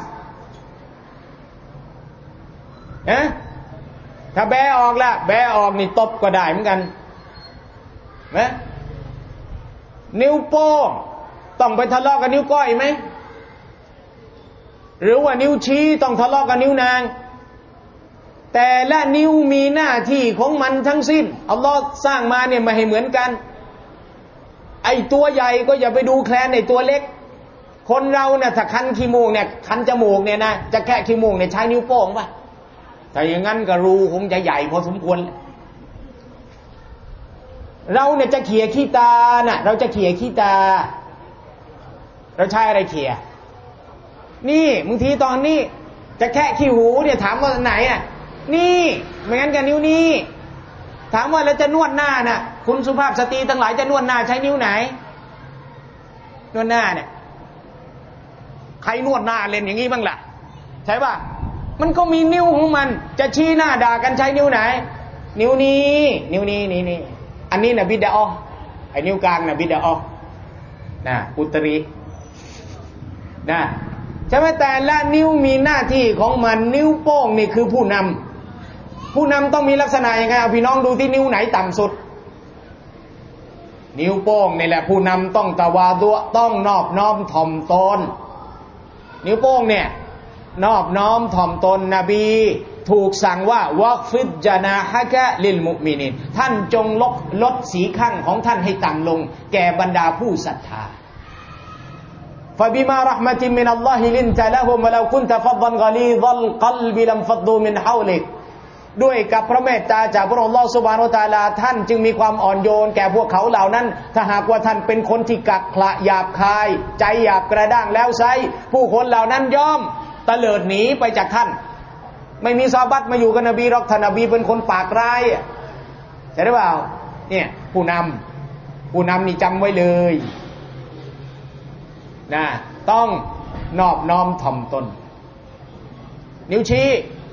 ถ้าแบออกละแบออกนี่ตบก็ได้เหมือนกันนะนิ้วโป้งต้องไปทะเลาะกับนิ้วก้อยไหมหรือว่านิ้วชี้ต้องทะเลาะกับนิ้วนางแต่ละนิ้วมีหน้าที่ของมันทั้งสิ้นอัลลอฮ์สร้างมาเนี่ยไม่ให้เหมือนกันไอ้ตัวใหญ่ก็อย่าไปดูแคลนไอ้ตัวเล็กคนเราเนี่ยถ้าคันขี้มูกเนี่ยคันจมูกเนี่ยนะจะแค่ขี้มูกเนี่ยใช้นิ้วโป้งป่ะแต่อย่างนั้นก็รูคงจะใหญ่พอสมควรเราเนี่ยจะเขี่ยขี้ตาน่ะเราจะเขี่ยขี้ตาเราใช้อะไรเขี่ยนี่บางทีตอนนี้จะแค่ขี้หูเนี่ยถามว่าไหนอ่ะนี่ไม่งั้นกับนิ้วนี้ถามว่าแล้วจะนวดหน้าน่ะคุณสุภาพสตรีทั้งหลายจะนวดหน้าใช้นิ้วไหนนวดหน้าเนี่ยใครนวดหน้าเล่นอย่างนี้บ้างล่ะใช่ป่ะมันก็มีนิ้วของมันจะชี้หน้าด่ากันใช้นิ้วไหนนิ้วนี้นิ้วนี้นี่อันนี้น่ะบิดาอไอ้นิ้วกลางน่ะบิดาอนะอุตรินะใช่ไหมแต่ละนิ้วมีหน้าที่ของมันนิ้วโป้งนี่คือผู้นำต้องมีลักษณะยังไงเอาพี่น้องดูที่นิ้วไหนต่ำสุดนิ้วโป้งนี่แหละผู้นำต้องตะวาดุต้องนอบน้อมถ่อมตนนิ้วโป้งเนี่ยนอบน้อมถ่อมตนนบีถูกสั่งว่าวักฟิดจานาฮะกะลิลมุมินีนท่านจงลดสีข้างของท่านให้ต่ำลงแก่บรรดาผู้ศรัทธาفبما رحمة من الله لنت لهم ولو كنت فظا غليظ القلب لانفضوا من حولك ด้วยกับพระเมตตาจากพระองค์อัลเลาะห์ซุบฮานะฮูวะตะอาลาท่านจึงมีความอ่อนโยนแก่พวกเขาเหล่านั้นถ้าหากว่าท่านเป็นคนที่กักขระหยาบคายใจหยาบกระด้างแล้วไซผู้คนเหล่านั้นย่อมตะเลิดหนีไปจากท่านไม่มีซอฮาบะห์มาอยู่กับนบีหรอกท่านนบีเป็นคนปากร้ายใช่หรือเปล่าเนี่ยผู้นำนี่จำไว้เลยนะต้องนอบน้อมถ่อมตนนิ้วชี้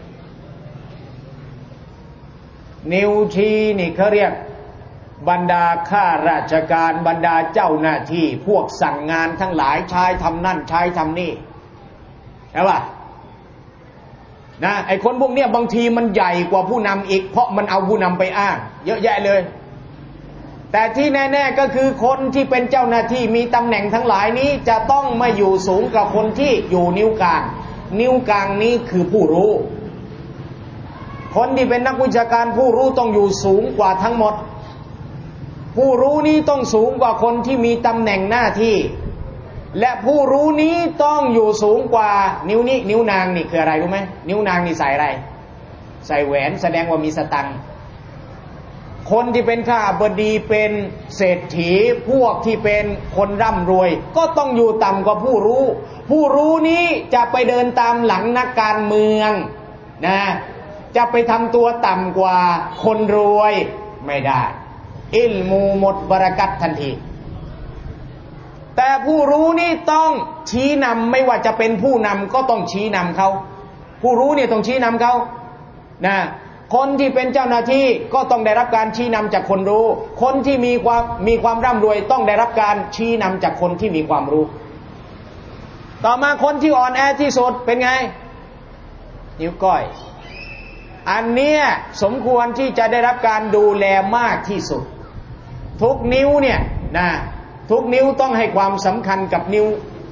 นี่เขาเรียกบรรดาข้าราชการบรรดาเจ้าหน้าที่พวกสั่งงานทั้งหลายใช้ทำนั่นใช้ทำนี่ใช่ป่ะนะไอ้คนพวกเนี้ยบางทีมันใหญ่กว่าผู้นำอีกเพราะมันเอาผู้นำไปอ้างเยอะแยะเลยแต่ที่แน่ๆก็คือคนที่เป็นเจ้าหน้าที่มีตำแหน่งทั้งหลายนี้จะต้องไม่อยู่สูงกับคนที่อยู่นิ้วกลางนี้คือผู้รู้คนที่เป็นนักวิชาการผู้รู้ต้องอยู่สูงกว่าทั้งหมดผู้รู้นี้ต้องสูงกว่าคนที่มีตำแหน่งหน้าที่และผู้รู้นี้ต้องอยู่สูงกว่านิ้วนางนี่คืออะไรรู้ไหมนิ้วนางนี่ใส่อะไรใส่แหวนแสดงว่ามีสตังค์คนที่เป็นข้าบดีเป็นเศรษฐีพวกที่เป็นคนร่ำรวยก็ต้องอยู่ต่ำกว่าผู้รู้นี้จะไปเดินตามหลังนักการเมืองนะจะไปทำตัวต่ำกว่าคนรวยไม่ได้อิลมูหมดบารกัตทันทีแต่ผู้รู้นี่ต้องชี้นำไม่ว่าจะเป็นผู้นำก็ต้องชี้นำเขาผู้รู้เนี่ยต้องชี้นำเขานะคนที่เป็นเจ้าหน้าที่ก็ต้องได้รับการชี้นำจากคนรู้คนที่มีความร่ำรวยต้องได้รับการชี้นำจากคนที่มีความรู้ต่อมาคนที่อ่อนแอที่สุดเป็นไงนิ้วก้อยอันเนี้ยสมควรที่จะได้รับการดูแลมากที่สุดทุกนิ้วเนี่ยนะทุกนิ้วต้องให้ความสำคัญกับนิ้ว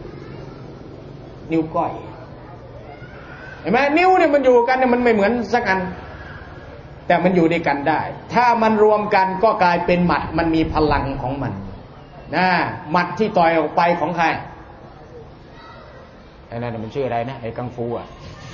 ก้อยเห็นไหมนิ้วเนี่ยมันอยู่กันเนี่ยมันไม่เหมือนสักอันแต่มันอยู่ด้วยกันได้ถ้ามันรวมกันก็กลายเป็นหมัดมันมีพลังของมันนะหมัดที่ต่อยออกไปของใครไอ้นั่นมันชื่ออะไรนะไอ้กังฟูอ่ะ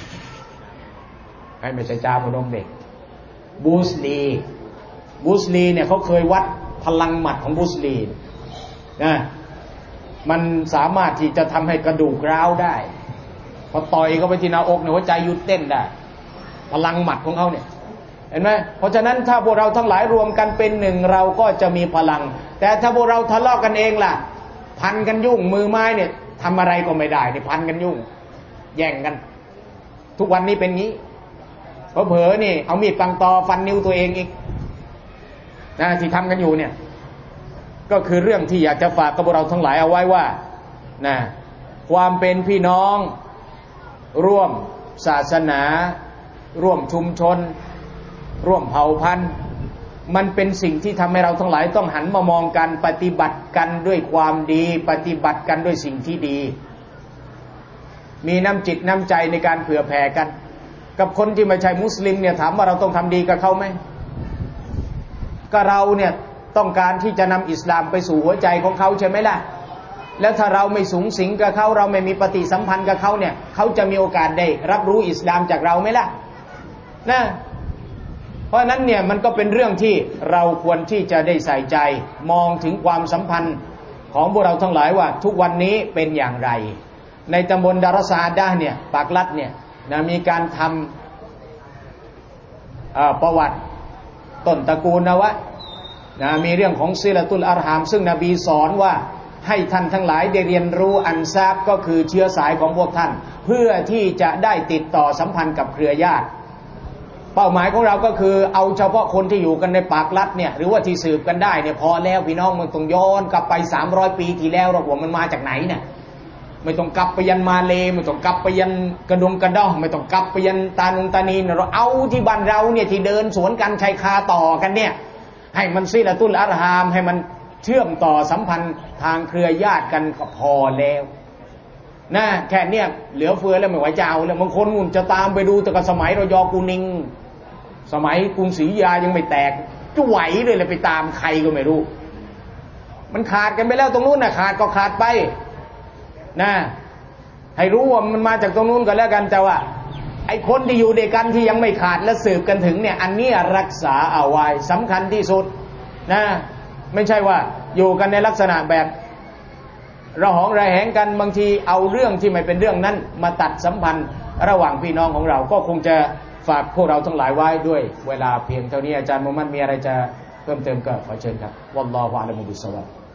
ไอ้ไม่ใช่จ่าพนมเด็กบูสลีเนี่ยเขาเคยวัดพลังหมัดของบูสลีนะมันสามารถที่จะทำให้กระดูกร้าวได้พอต่อยเข้าไปที่หน้าอกเนี่ยหัวใจหยุดเต้นได้พลังหมัดของเขาเนี่ยเห็นไหมเพราะฉะนั้นถ้าพวกเราทั้งหลายรวมกันเป็นหนึ่งเราก็จะมีพลังแต่ถ้าพวกเราทะเลาะกันเองล่ะพันกันยุ่งมือไม้เนี่ยทำอะไรก็ไม่ได้ที่พันกันยุ่งแย่งกันทุกวันนี้เป็นงี้เผลอๆนี่เอามีดปังตอฟันนิ้วตัวเองอีกนะที่ทำกันอยู่เนี่ยก็คือเรื่องที่อยากจะฝากกับพวกเราทั้งหลายเอาไว้ว่านะความเป็นพี่น้องร่วมศาสนาร่วมชุมชนร่วมเผ่าพันธุ์มันเป็นสิ่งที่ทำให้เราทั้งหลายต้องหันมามองกันปฏิบัติกันด้วยความดีปฏิบัติกันด้วยสิ่งที่ดีมีน้ำจิตน้ำใจในการเผื่อแผ่กันกับคนที่ไม่ใช่มุสลิมเนี่ยถามว่าเราต้องทำดีกับเขาไหมก็เราเนี่ยต้องการที่จะนำอิสลามไปสู่หัวใจของเขาใช่ไหมล่ะแล้วถ้าเราไม่สูงสิงกับเขาเราไม่มีปฏิสัมพันธ์กับเขาเนี่ยเขาจะมีโอกาสได้รับรู้อิสลามจากเราไหมล่ะนะเพราะนั้นเนี่ยมันก็เป็นเรื่องที่เราควรที่จะได้ใส่ใจมองถึงความสัมพันธ์ของพวกเราทั้งหลายว่าทุกวันนี้เป็นอย่างไรในตำบลดาราซาดะเนี่ยปากลัดเนี่ยนะมีการทำประวัติต้นตระกูลนะวะนะมีเรื่องของซิลาตุลอัรฮามซึ่งนบีสอนว่าให้ท่านทั้งหลายได้เรียนรู้อันซาบก็คือเชื้อสายของพวกท่านเพื่อที่จะได้ติดต่อสัมพันธ์กับเครือญาติเป้าหมายของเราก็คือเอาเฉพาะคนที่อยู่กันในปากลัดเนี่ยหรือว่าที่สืบกันได้เนี่ยพอแล้วพี่น้องมันต้องย้อนกลับไป300 ปีที่แล้วเราว่ามันมาจากไหนเนี่ยไม่ต้องกลับไปยันมาเลไม่ต้องกลับไปยันกระดงกระดองไม่ต้องกลับไปยันตานุงตานีเราเอาที่บ้านเราเนี่ยที่เดินสวนกันชายคาต่อกันเนี่ยให้มันซิลาตุลอัรฮามให้มันเชื่อมต่อสัมพันธ์ทางเครือญาติกันก็พอแล้วนะแค่เนี้ยเหลือเฟือแล้วไม่ไหวจะเอาแล้วบางคนมุ่นจะตามไปดูแต่ก็สมัยรยกูนิงสมัยกรุงศรีอยุธยายังไม่แตกจะไหวเลยไปตามใครก็ไม่รู้มันขาดกันไปแล้วตรงนู้นนะขาดก็ขาดไปนะให้รู้ว่ามันมาจากตรงนู้นก็แล้วกันแต่ว่าไอ้คนที่อยู่ด้วยกันที่ยังไม่ขาดและสืบกันถึงเนี่ยอันนี้รักษาเอาไว้สำคัญที่สุดนะไม่ใช่ว่าอยู่กันในลักษณะแบบระหองระแหงกันบางทีเอาเรื่องที่ไม่เป็นเรื่องนั้นมาตัดสัมพันธ์ระหว่างพี่น้องของเราก็คงจะฝากพวกเราทั้งหลายไว้ด้วยเวลาเพียงเท่านี้อาจารย์มุฮัมมัดมีอะไรจะเพิ่มเติมก็ขอเชิญครับวัลลอฮุอะลัมบิศอวาบ